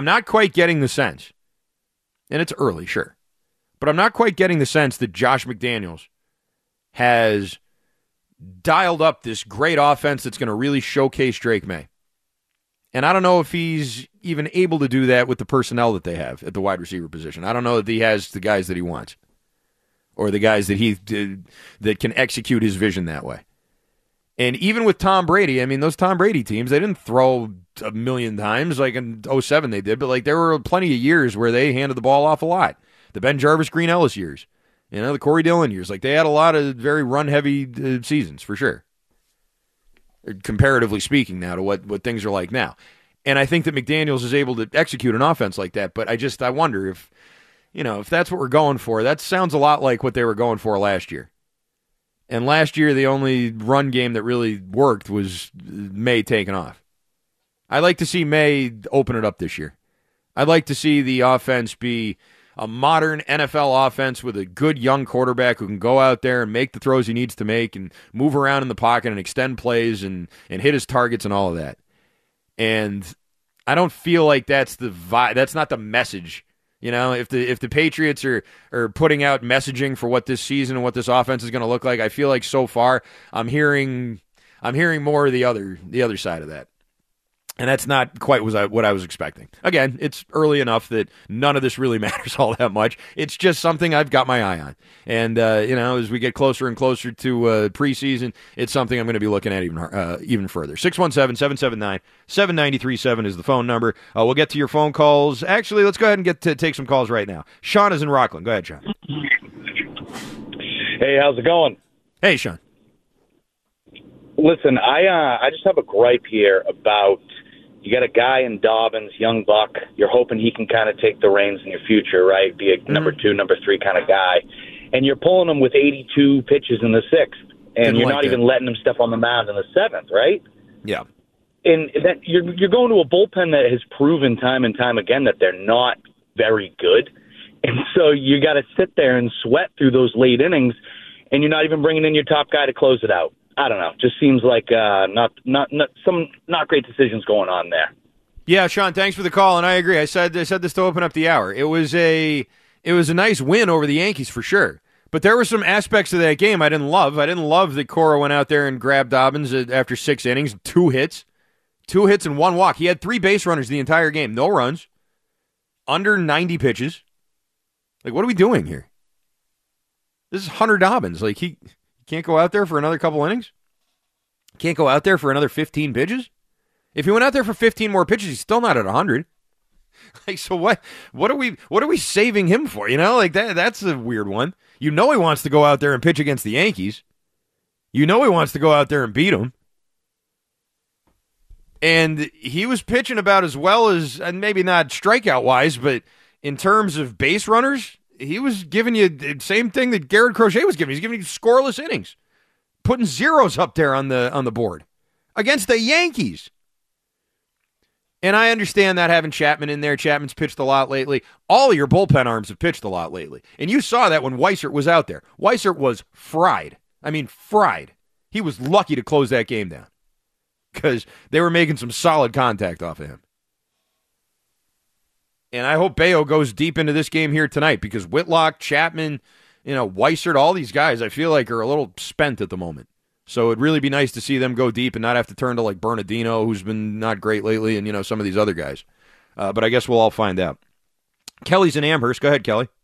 sense, and it's early, sure, but I'm not quite getting the sense that Josh McDaniels has dialed up this great offense that's going to really showcase Drake May. And I don't know if he's even able to do that with the personnel that they have at the wide receiver position. I don't know if he has the guys that he wants or the guys that can execute his vision that way. And even with Tom Brady, I mean, those Tom Brady teams, they didn't throw a million times like in 2007 they did, but like there were plenty of years where they handed the ball off a lot. The Ben Jarvis, Green Ellis years, the Corey Dillon years. Like they had a lot of very run-heavy seasons for sure, comparatively speaking now to what things are like now. And I think that McDaniels is able to execute an offense like that, but I wonder if that's what we're going for. That sounds a lot like what they were going for last year. And last year, the only run game that really worked was May taking off. I'd like to see May open it up this year. I'd like to see the offense be a modern NFL offense with a good young quarterback who can go out there and make the throws he needs to make and move around in the pocket and extend plays and hit his targets and all of that. And I don't feel like that's the vibe. That's not the message. If the Patriots are putting out messaging for what this season and what this offense is going to look like, I feel like so far I'm hearing more of the other side of that. And that's not quite what I was expecting. Again, it's early enough that none of this really matters all that much. It's just something I've got my eye on. And, as we get closer and closer to preseason, it's something I'm going to be looking at even further. 617-779-7937 is the phone number. We'll get to your phone calls. Actually, let's go ahead and take some calls right now. Sean is in Rockland. Go ahead, Sean. Hey, how's it going? Hey, Sean. Listen, I just have a gripe here about you got a guy in Dobbins, young buck. You're hoping he can kind of take the reins in your future, right? Be a number 2, number 3 kind of guy. And you're pulling him with 82 pitches in the 6th. And you're not even letting him step on the mound in the 7th, right? Yeah. And that you're going to a bullpen that has proven time and time again that they're not very good. And so you got to sit there and sweat through those late innings, and you're not even bringing in your top guy to close it out. I don't know. Just seems like not great decisions going on there. Yeah, Sean, thanks for the call, and I agree. I said this to open up the hour. It was a nice win over the Yankees for sure, but there were some aspects of that game I didn't love. I didn't love that Cora went out there and grabbed Dobbins after 6 innings, 2 hits and 1 walk. He had 3 base runners the entire game, no runs, under 90 pitches. Like, what are we doing here? This is Hunter Dobbins. Like, he can't go out there for another couple innings? Can't go out there for another 15 pitches? If he went out there for 15 more pitches, he's still not at 100. Like, so what are we saving him for? You know, like that's a weird one. You know he wants to go out there and pitch against the Yankees. You know he wants to go out there and beat them. And he was pitching about as well as, and maybe not strikeout-wise, but in terms of base runners, he was giving you the same thing that Garrett Crochet was giving. He's giving you scoreless innings, putting zeros up there on the board against the Yankees. And I understand that having Chapman in there. Chapman's pitched a lot lately. All of your bullpen arms have pitched a lot lately. And you saw that when Weissert was out there. Weissert was fried. I mean, fried. He was lucky to close that game down because they were making some solid contact off of him. And I hope Bello goes deep into this game here tonight because Whitlock, Chapman, Weissert, all these guys I feel like are a little spent at the moment. So it'd really be nice to see them go deep and not have to turn to like Bernardino, who's been not great lately, and some of these other guys. But I guess we'll all find out. Kelly's in Amherst. Go ahead, Kelly.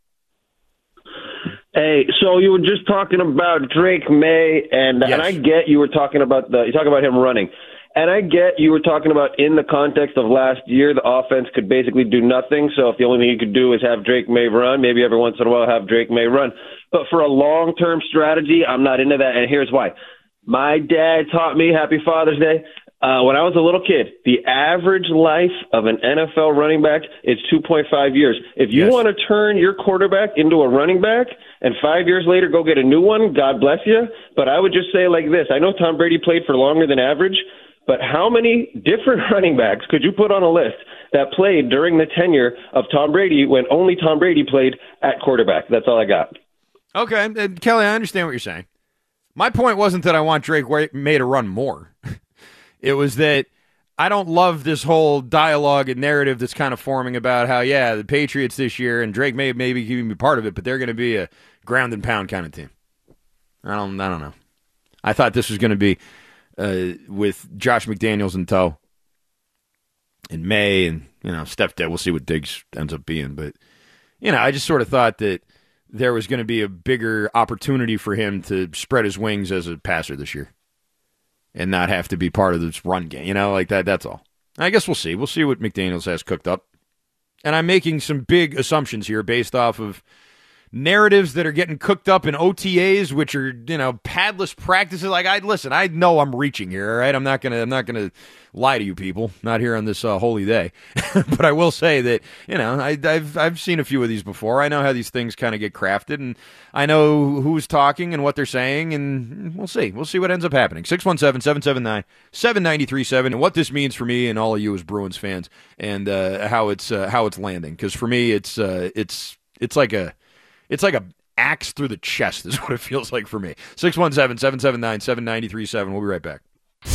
Hey, so you were just talking about Drake May, and I get you were talking about him running. And I get you were talking about in the context of last year, the offense could basically do nothing. So if the only thing you could do is have Drake May run, maybe every once in a while have Drake May run. But for a long-term strategy, I'm not into that, and here's why. My dad taught me, happy Father's Day, when I was a little kid, the average life of an NFL running back is 2.5 years. If you want to turn your quarterback into a running back and 5 years later go get a new one, God bless you. But I would just say like this. I know Tom Brady played for longer than average, but how many different running backs could you put on a list that played during the tenure of Tom Brady when only Tom Brady played at quarterback? That's all I got. Okay, Kelly, I understand what you're saying. My point wasn't that I want Drake May to run more. It was that I don't love this whole dialogue and narrative that's kind of forming about how, the Patriots this year, and Drake May maybe even be part of it, but they're going to be a ground and pound kind of team. I don't know. I thought this was going to be with Josh McDaniels in tow and May and, Steph Diggs. We'll see what Diggs ends up being. But, I just sort of thought that there was going to be a bigger opportunity for him to spread his wings as a passer this year and not have to be part of this run game, like that. That's all. I guess we'll see. We'll see what McDaniels has cooked up. And I'm making some big assumptions here based off of narratives that are getting cooked up in OTAs, which are, padless practices. Like, I know I'm reaching here, all right? I'm not gonna lie to you people, not here on this holy day. But I will say that, I've seen a few of these before. I know how these things kind of get crafted, and I know who's talking and what they're saying, and we'll see. We'll see what ends up happening. 617-779-7937, and what this means for me and all of you as Bruins fans, and how it's landing. Because for me, it's like a axe through the chest is what it feels like for me. 617-779-7937. We'll be right back.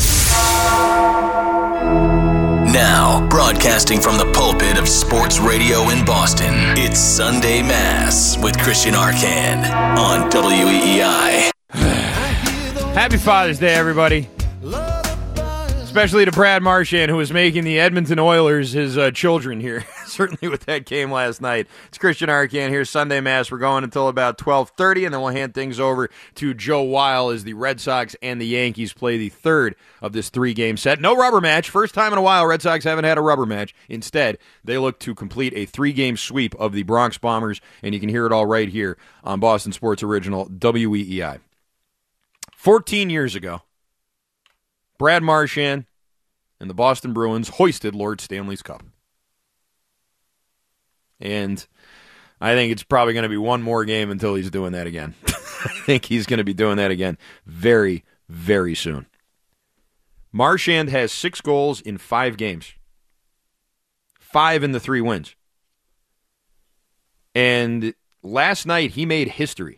Now, broadcasting from the pulpit of sports radio in Boston, it's Sunday Mass with Christian Arcand on WEEI. Happy Father's Day, everybody. Especially to Brad Marchand, who is making the Edmonton Oilers his children here. Certainly with that game last night. It's Christian Arcand here, Sunday Mass. We're going until about 12:30, and then we'll hand things over to Joe Weil as the Red Sox and the Yankees play the third of this three-game set. No rubber match. First time in a while, Red Sox haven't had a rubber match. Instead, they look to complete a three-game sweep of the Bronx Bombers, and you can hear it all right here on Boston Sports Original WEEI. 14 years ago, Brad Marchand and the Boston Bruins hoisted Lord Stanley's Cup. And I think it's probably going to be one more game until he's doing that again. I think he's going to be doing that again very, very soon. Marchand has 6 goals in 5 games. 5 in the 3 wins. And last night he made history.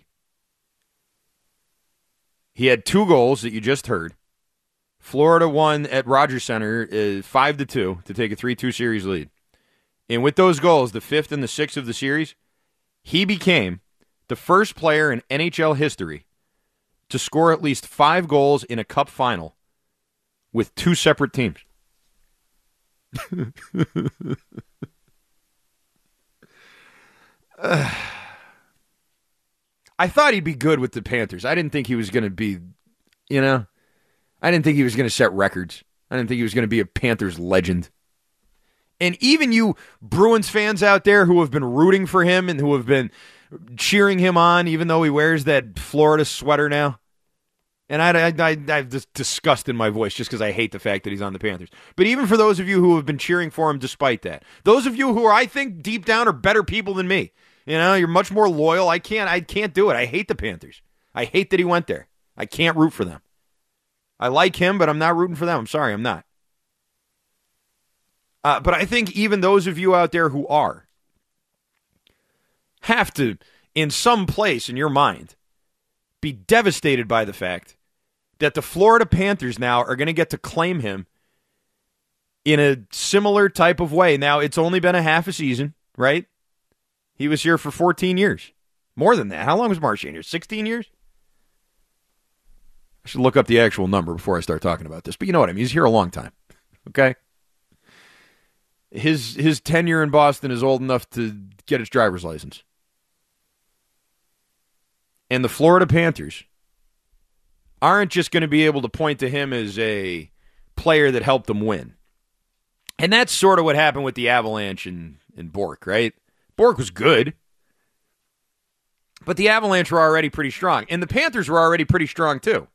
He had 2 goals that you just heard. Florida won at Rogers Center 5-2 to take a 3-2 series lead. And with those goals, the 5th and the 6th of the series, he became the first player in NHL history to score at least 5 goals in a cup final with 2 separate teams. I thought he'd be good with the Panthers. I didn't think he was going to be, I didn't think he was going to set records. I didn't think he was going to be a Panthers legend. And even you Bruins fans out there who have been rooting for him and who have been cheering him on, even though he wears that Florida sweater now. And I have this disgust in my voice just because I hate the fact that he's on the Panthers. But even for those of you who have been cheering for him despite that, those of you who I think deep down are better people than me, you're much more loyal. I can't do it. I hate the Panthers. I hate that he went there. I can't root for them. I like him, but I'm not rooting for them. I'm sorry, I'm not. But I think even those of you out there who are have to, in some place in your mind, be devastated by the fact that the Florida Panthers now are going to get to claim him in a similar type of way. Now, it's only been a half a season, right? He was here for 14 years. More than that. How long was Marchand here? 16 years? I should look up the actual number before I start talking about this. But you know what I mean. He's here a long time. Okay? His tenure in Boston is old enough to get his driver's license. And the Florida Panthers aren't just going to be able to point to him as a player that helped them win. And that's sort of what happened with the Avalanche and Bork, right? Bork was good. But the Avalanche were already pretty strong. And the Panthers were already pretty strong too.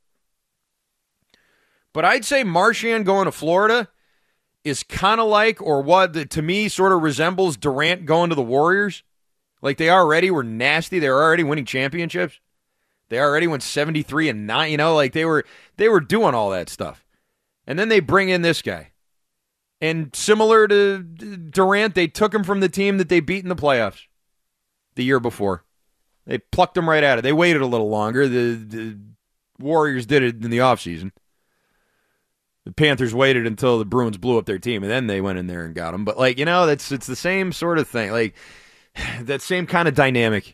But I'd say Marchand going to Florida is kind of like, or what to me sort of resembles Durant going to the Warriors. Like they already were nasty. They were already winning championships. They already went 73-9. Like they were doing all that stuff. And then they bring in this guy. And similar to Durant, they took him from the team that they beat in the playoffs the year before. They plucked him right out of it. They waited a little longer. The Warriors did it in the offseason. The Panthers waited until the Bruins blew up their team, and then they went in there and got him. But, it's the same sort of thing. Like, that same kind of dynamic.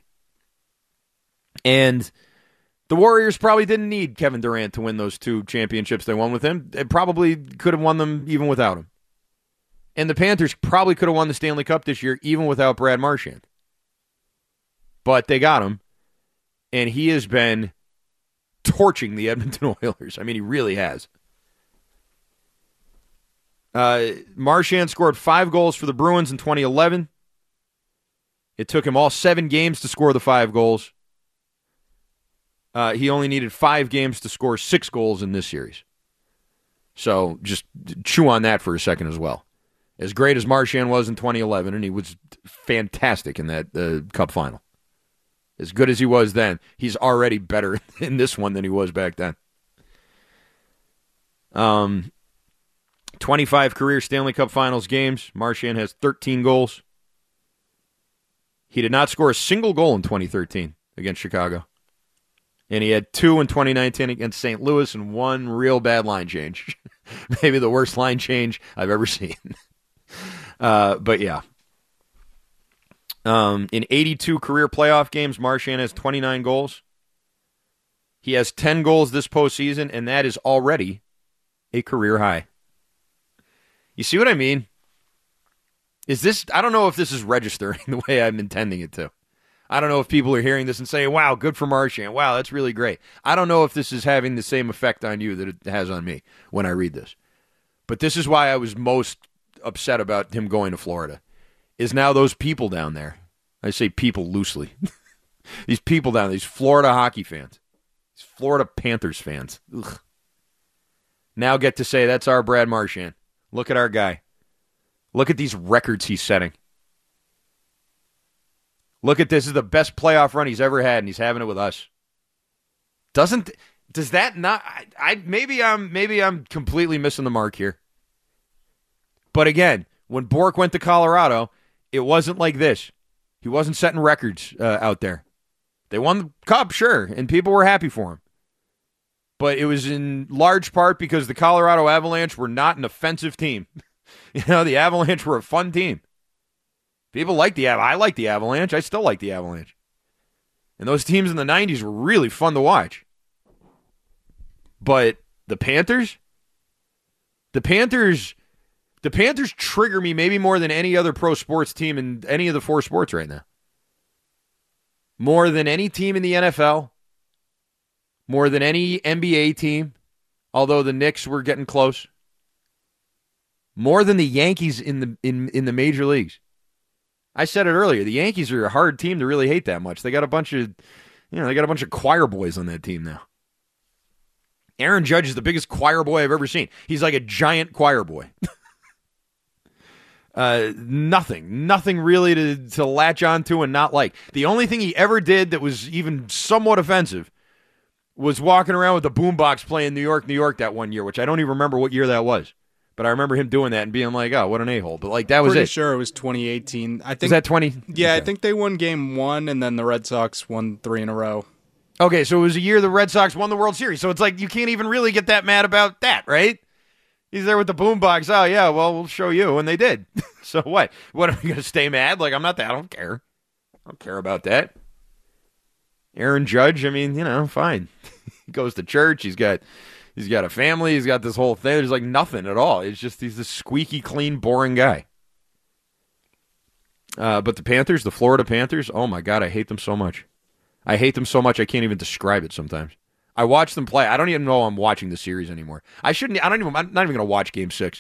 And the Warriors probably didn't need Kevin Durant to win those 2 championships they won with him. They probably could have won them even without him. And the Panthers probably could have won the Stanley Cup this year even without Brad Marchand. But they got him, and he has been torching the Edmonton Oilers. I mean, he really has. Marchand scored 5 goals for the Bruins in 2011. It took him all 7 games to score the 5 goals. He only needed 5 games to score 6 goals in this series. So just chew on that for a second as well. As great as Marchand was in 2011, and he was fantastic in that Cup final. As good as he was then, he's already better in this one than he was back then. 25 career Stanley Cup Finals games. Marchand has 13 goals. He did not score a single goal in 2013 against Chicago. And he had 2 in 2019 against St. Louis and 1 real bad line change. Maybe the worst line change I've ever seen. But yeah. In 82 career playoff games, Marchand has 29 goals. He has 10 goals this postseason, and that is already a career high. You see what I mean? I don't know if this is registering the way I'm intending it to. I don't know if people are hearing this and saying, wow, good for Marchand. Wow, that's really great. I don't know if this is having the same effect on you that it has on me when I read this. But this is why I was most upset about him going to Florida, is now those people down there, I say people loosely, these people down there, these Florida hockey fans, these Florida Panthers fans, now get to say, that's our Brad Marchand. Look at our guy. Look at these records he's setting. Look at this is the best playoff run he's ever had, and he's having it with us. Does that not? Maybe I'm completely missing the mark here. But again, when Bork went to Colorado, it wasn't like this. He wasn't setting records out there. They won the Cup, sure, and people were happy for him. But it was in large part because the Colorado Avalanche were not an offensive team. The Avalanche were a fun team. People like the Avalanche. I like the Avalanche. I still like the Avalanche. And those teams in the 90s were really fun to watch. But the Panthers trigger me maybe more than any other pro sports team in any of the 4 sports right now. More than any team in the NFL. More than any NBA team. Although the Knicks were getting close. More than the Yankees in the major leagues. I said it earlier. The Yankees are a hard team to really hate that much. They got a bunch of, choir boys on that team now. Aaron Judge is the biggest choir boy I've ever seen. He's like a giant choir boy. Nothing really to latch onto and not like. The only thing he ever did that was even somewhat offensive was walking around with the boombox playing New York, New York that one year, which I don't even remember what year that was. But I remember him doing that and being like, oh, what an a-hole. But like that was Pretty it. sure it was 2018. I think. Was that 20? Yeah, Okay. I think they won game 1, and then the Red Sox won 3 in a row. Okay, so it was a year the Red Sox won the World Series. So it's like you can't even really get that mad about that, right? He's there with the boombox. Oh, yeah, well, we'll show you. And they did. So what? What, are we going to stay mad? Like, I'm not that. I don't care. I don't care about that. Aaron Judge, I mean, fine. He goes to church. He's got a family. He's got this whole thing. There's like nothing at all. It's just he's this squeaky clean, boring guy. But the Panthers, the Florida Panthers, oh my God, I hate them so much. I hate them so much I can't even describe it sometimes. I watch them play. I don't even know I'm watching the series anymore. I'm not even going to watch Game 6.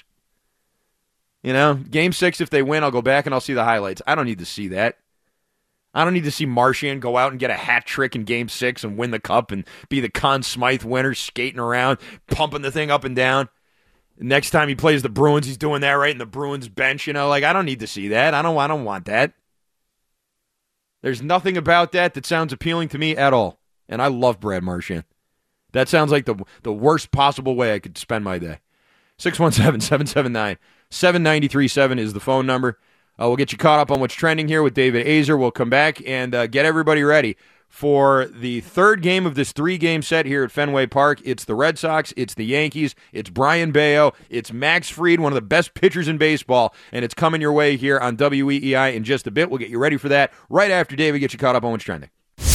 Game 6, if they win, I'll go back and I'll see the highlights. I don't need to see that. I don't need to see Marchand go out and get a hat trick in Game 6 and win the cup and be the Conn Smythe winner, skating around, pumping the thing up and down. Next time he plays the Bruins, he's doing that right in the Bruins bench. Like, I don't need to see that. I don't want that. There's nothing about that sounds appealing to me at all. And I love Brad Marchand. That sounds like the worst possible way I could spend my day. 617-779-7937 is the phone number. We'll get you caught up on what's trending here with David Azer. We'll come back and get everybody ready for the third game of this 3-game set here at Fenway Park. It's the Red Sox, it's the Yankees, it's Brian Bayo, it's Max Fried, one of the best pitchers in baseball, and it's coming your way here on WEEI in just a bit. We'll get you ready for that right after David gets you caught up on what's trending.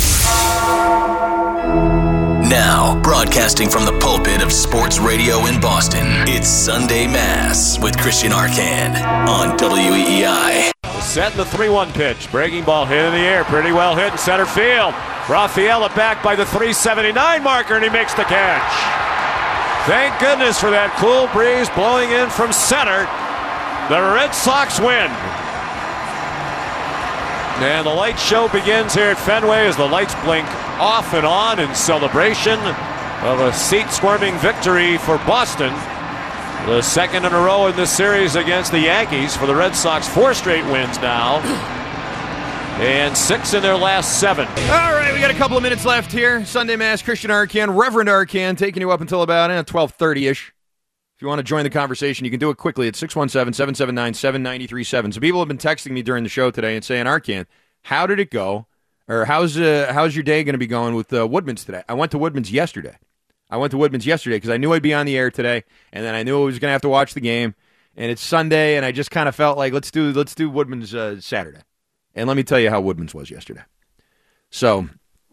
Now, broadcasting from the pulpit of sports radio in Boston, it's Sunday Mass with Christian Arcand on WEEI. Set in the 3-1 pitch. Breaking ball hit in the air. Pretty well hit in center field. Rafaela back by the 379 marker, and he makes the catch. Thank goodness for that cool breeze blowing in from center. The Red Sox win. And the light show begins here at Fenway as the lights blink off and on in celebration of a seat-swarming victory for Boston. The second in a row in this series against the Yankees for the Red Sox. 4 straight wins now. And 6 in their last 7. All right, we got a couple of minutes left here. Sunday Mass, Christian Arcand, Reverend Arcand, taking you up until about 12:30-ish. If you want to join the conversation, you can do it quickly at 617-779-7937. So people have been texting me during the show today and saying, Arcand, how did it go? Or how's your day going to be going with Woodman's today? I went to Woodman's yesterday. Because I knew I'd be on the air today, and then I knew I was going to have to watch the game. And it's Sunday, and I just kind of felt like let's do Woodman's Saturday. And let me tell you how Woodman's was yesterday. So,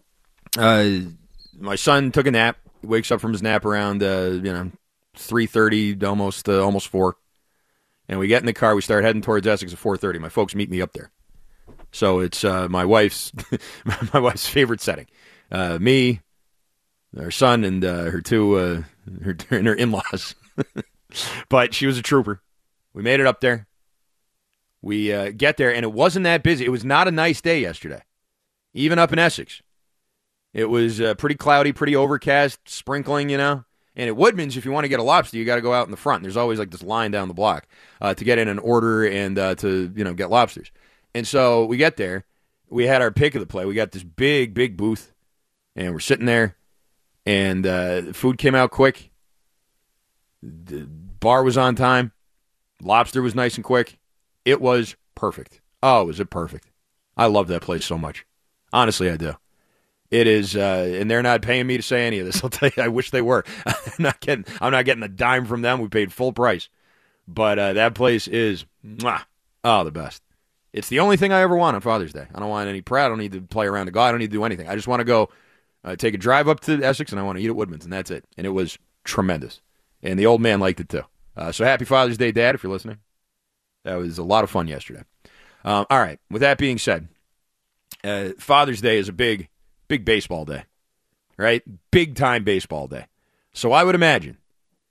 my son took a nap. He wakes up from his nap around 3:30, almost 4. And we get in the car. We start heading towards Essex at 4:30. My folks meet me up there. So it's my wife's favorite setting. Me, her son, and her in-laws. But she was a trooper. We made it up there. We get there, and it wasn't that busy. It was not a nice day yesterday, even up in Essex. It was pretty cloudy, pretty overcast, sprinkling, And at Woodman's, if you want to get a lobster, you got to go out in the front. There's always like this line down the block to get in an order and to get lobsters. And so we get there. We had our pick of the play. We got this big, big booth, and we're sitting there, and the food came out quick. The bar was on time. Lobster was nice and quick. It was perfect. Oh, was it perfect. I love that place so much. Honestly, I do. It is, and they're not paying me to say any of this. I'll tell you, I wish they were. I'm not getting a dime from them. We paid full price. But that place is, the best. It's the only thing I ever want on Father's Day. I don't want any pride. I don't need to play around to go. I don't need to do anything. I just want to go take a drive up to Essex, and I want to eat at Woodman's, and that's it. And it was tremendous. And the old man liked it too. So happy Father's Day, Dad, if you're listening. That was a lot of fun yesterday. All right. With that being said, Father's Day is a big baseball day, right? Big-time baseball day. So I would imagine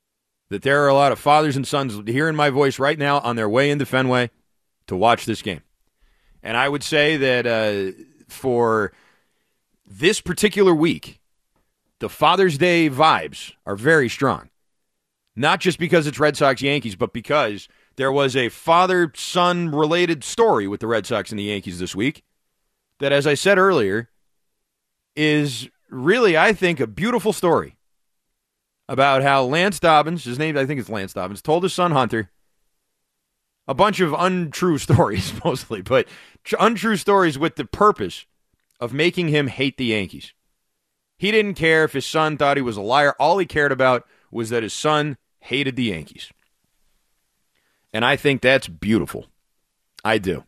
that there are a lot of fathers and sons hearing my voice right now on their way into Fenway to watch this game. And I would say that for this particular week, the Father's Day vibes are very strong. Not just because it's Red Sox-Yankees, but because there was a father-son related story with the Red Sox and the Yankees this week that, as I said earlier, is really, I think, a beautiful story about how Lance Dobbins, his name, I think it's Lance Dobbins, told his son Hunter a bunch of untrue stories, mostly, but untrue stories with the purpose of making him hate the Yankees. He didn't care if his son thought he was a liar. All he cared about was that his son hated the Yankees. And I think that's beautiful. I do.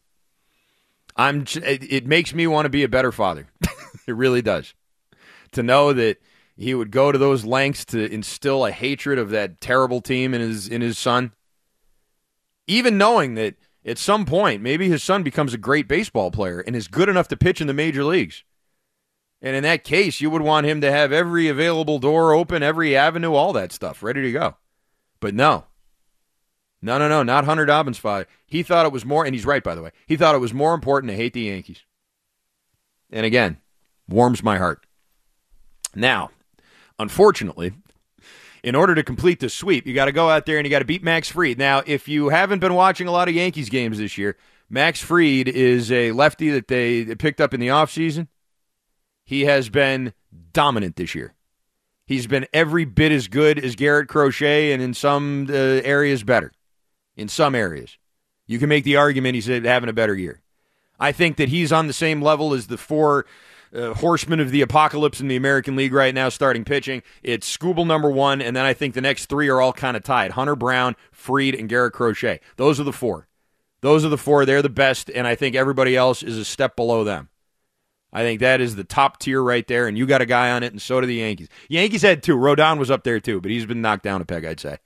It makes me want to be a better father. It really does. To know that he would go to those lengths to instill a hatred of that terrible team in his son. Even knowing that at some point, maybe his son becomes a great baseball player and is good enough to pitch in the major leagues. And in that case, you would want him to have every available door open, every avenue, all that stuff ready to go. But no, not Hunter Dobbins' father. He thought it was more, and he's right, by the way, he thought it was more important to hate the Yankees. And again, warms my heart. Now, unfortunately, in order to complete the sweep, you got to go out there and you got to beat Max Fried. Now, if you haven't been watching a lot of Yankees games this year, Max Fried is a lefty that they picked up in the offseason. He has been dominant this year. He's been every bit as good as Garrett Crochet, and in some areas better. In some areas. You can make the argument he's having a better year. I think that he's on the same level as the four horsemen of the apocalypse in the American League right now starting pitching. It's Skubal number one, and then I think the next three are all kind of tied. Hunter Brown, Fried, and Garrett Crochet. Those are the four. They're the best, and I think everybody else is a step below them. I think that is the top tier right there, and you got a guy on it, and so do the Yankees. Yankees had two. Rodon was up there too, but he's been knocked down a peg, I'd say.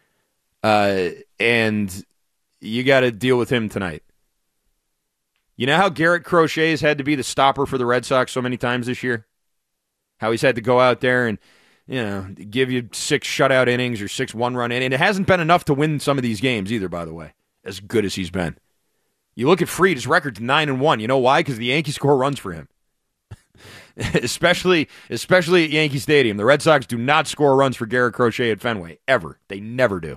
And you got to deal with him tonight. You know how Garrett Crochet has had to be the stopper for the Red Sox so many times this year? How he's had to go out there and, give you 6 shutout innings or 6 one-run innings. And it hasn't been enough to win some of these games either, by the way, as good as he's been. You look at Fried, his record's 9-1. You know why? Because the Yankees score runs for him. especially at Yankee Stadium. The Red Sox do not score runs for Garrett Crochet at Fenway, ever. They never do.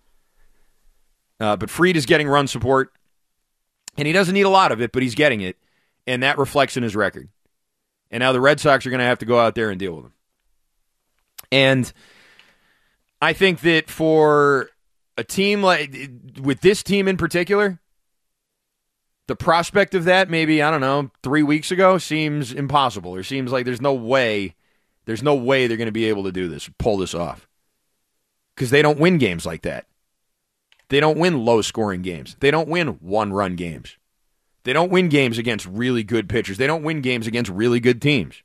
But Fried is getting run support, and he doesn't need a lot of it, but he's getting it, and that reflects in his record. And now the Red Sox are going to have to go out there and deal with him. And I think that for a team with this team in particular, the prospect of that maybe, 3 weeks ago seems impossible. Or seems like there's no way they're going to be able to do this, pull this off. Because they don't win games like that. They don't win low-scoring games. They don't win one-run games. They don't win games against really good pitchers. They don't win games against really good teams.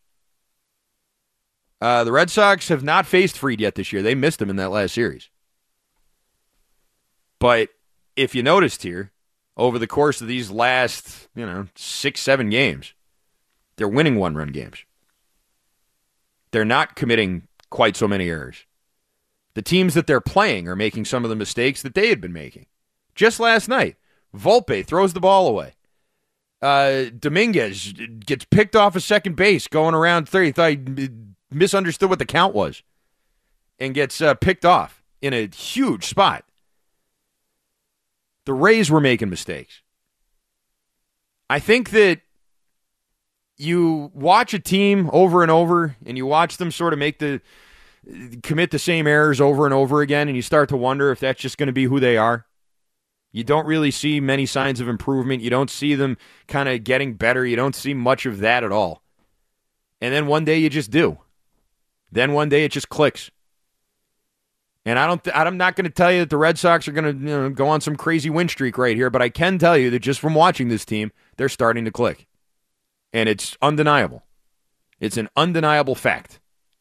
The Red Sox have not faced Fried yet this year. They missed him in that last series. But if you noticed here, over the course of these last, 6-7 games, they're winning one-run games. They're not committing quite so many errors. The teams that they're playing are making some of the mistakes that they had been making. Just last night, Volpe throws the ball away. Dominguez gets picked off of second base going around third. He thought he misunderstood what the count was and gets picked off in a huge spot. The Rays were making mistakes. I think that you watch a team over and over and you watch them sort of commit the same errors over and over again, and you start to wonder if that's just going to be who they are. You don't really see many signs of improvement. You don't see them kind of getting better. You don't see much of that at all. And then one day you just do. Then one day it just clicks. And I'm not going to tell you that the Red Sox are going to go on some crazy win streak right here, but I can tell you that just from watching this team, they're starting to click. And it's undeniable. It's an undeniable fact.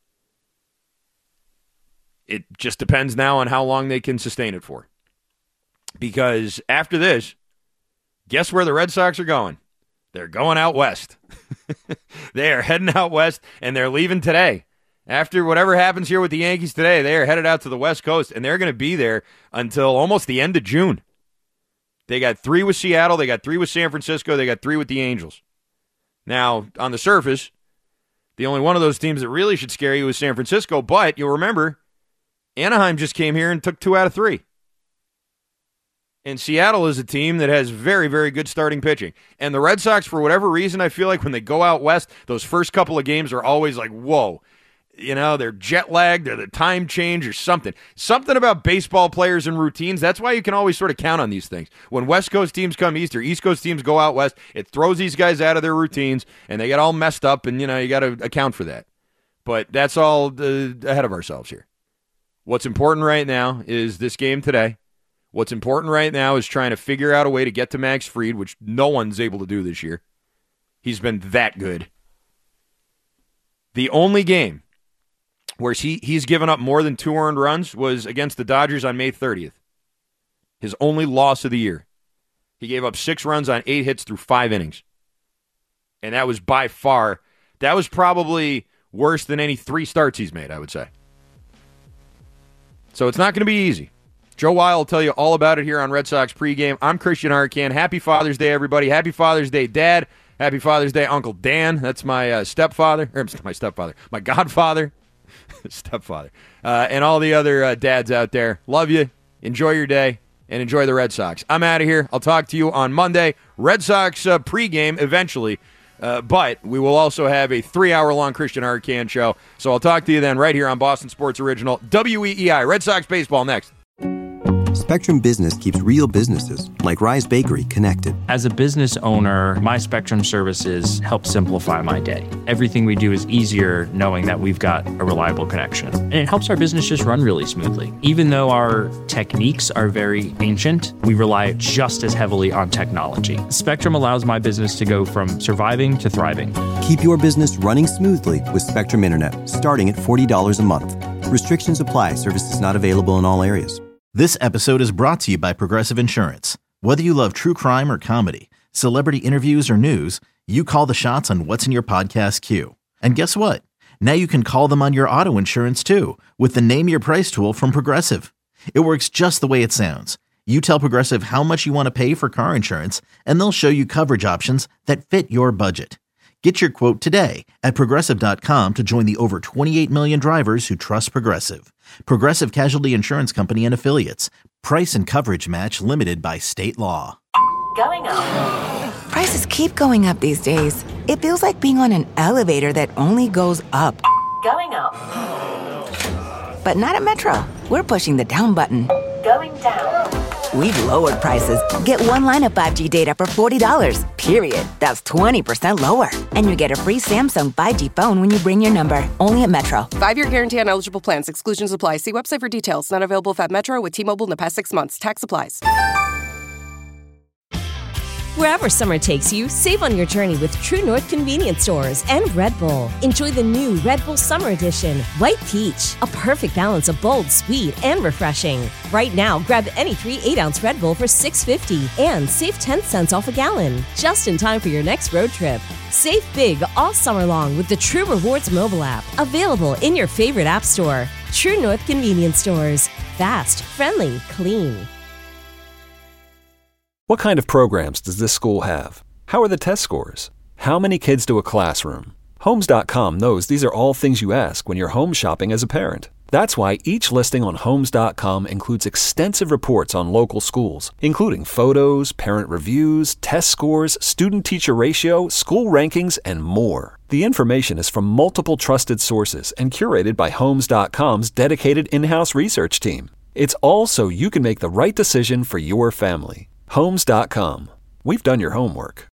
It just depends now on how long they can sustain it for. Because after this, guess where the Red Sox are going? They're going out west. They are heading out west, and they're leaving today. After whatever happens here with the Yankees today, they are headed out to the West Coast, and they're going to be there until almost the end of June. They got 3 with Seattle, they got 3 with San Francisco, they got 3 with the Angels. Now, on the surface, the only one of those teams that really should scare you is San Francisco, but you'll remember, Anaheim just came here and took 2 out of 3. And Seattle is a team that has very, very good starting pitching. And the Red Sox, for whatever reason, I feel like when they go out west, those first couple of games are always like, whoa. You know, they're jet lagged, they're the time change or something. Something about baseball players and routines. That's why you can always sort of count on these things. When West Coast teams come east or East Coast teams go out west, it throws these guys out of their routines and they get all messed up, and, you know, you got to account for that. But that's all ahead of ourselves here. What's important right now is this game today. What's important right now is trying to figure out a way to get to Max Fried, which no one's able to do this year. He's been that good. The only game where he's given up more than 2 earned runs was against the Dodgers on May 30th. His only loss of the year. He gave up 6 runs on 8 hits through 5 innings. And that was by far, that was probably worse than any 3 starts he's made, I would say. So it's not going to be easy. Joe Weil will tell you all about it here on Red Sox pregame. I'm Christian Arcand. Happy Father's Day, everybody. Happy Father's Day, Dad. Happy Father's Day, Uncle Dan. That's my stepfather. Or my stepfather. My godfather. Stepfather. And all the other dads out there. Love you. Enjoy your day. And enjoy the Red Sox. I'm out of here. I'll talk to you on Monday. Red Sox pregame eventually. But we will also have a 3-hour-long Christian Arcand show. So I'll talk to you then right here on Boston Sports Original. WEEI. Red Sox baseball next. Spectrum Business keeps real businesses, like Rise Bakery, connected. As a business owner, my Spectrum services help simplify my day. Everything we do is easier knowing that we've got a reliable connection. And it helps our business just run really smoothly. Even though our techniques are very ancient, we rely just as heavily on technology. Spectrum allows my business to go from surviving to thriving. Keep your business running smoothly with Spectrum Internet, starting at $40 a month. Restrictions apply. Services not available in all areas. This episode is brought to you by Progressive Insurance. Whether you love true crime or comedy, celebrity interviews or news, you call the shots on what's in your podcast queue. And guess what? Now you can call them on your auto insurance too with the Name Your Price tool from Progressive. It works just the way it sounds. You tell Progressive how much you want to pay for car insurance, and they'll show you coverage options that fit your budget. Get your quote today at Progressive.com to join the over 28 million drivers who trust Progressive. Progressive Casualty Insurance Company and Affiliates. Price and coverage match limited by state law. Going up. Prices keep going up these days. It feels like being on an elevator that only goes up. Going up. But not at Metro. We're pushing the down button. Going down. We've lowered prices. Get 1 line of 5G data for $40, period. That's 20% lower. And you get a free Samsung 5G phone when you bring your number. Only at Metro. 5-year guarantee on eligible plans. Exclusions apply. See website for details. Not available if at Metro with T-Mobile in the past 6 months. Tax applies. Wherever summer takes you, save on your journey with True North Convenience Stores and Red Bull. Enjoy the new Red Bull Summer Edition, White Peach, a perfect balance of bold, sweet, and refreshing. Right now, grab any 3 8-ounce Red Bull for $6.50 and save 10 cents off a gallon, just in time for your next road trip. Save big all summer long with the True Rewards mobile app, available in your favorite app store. True North Convenience Stores. Fast, friendly, clean. What kind of programs does this school have? How are the test scores? How many kids do a classroom? Homes.com knows these are all things you ask when you're home shopping as a parent. That's why each listing on Homes.com includes extensive reports on local schools, including photos, parent reviews, test scores, student-teacher ratio, school rankings, and more. The information is from multiple trusted sources and curated by Homes.com's dedicated in-house research team. It's all so you can make the right decision for your family. Homes.com. We've done your homework.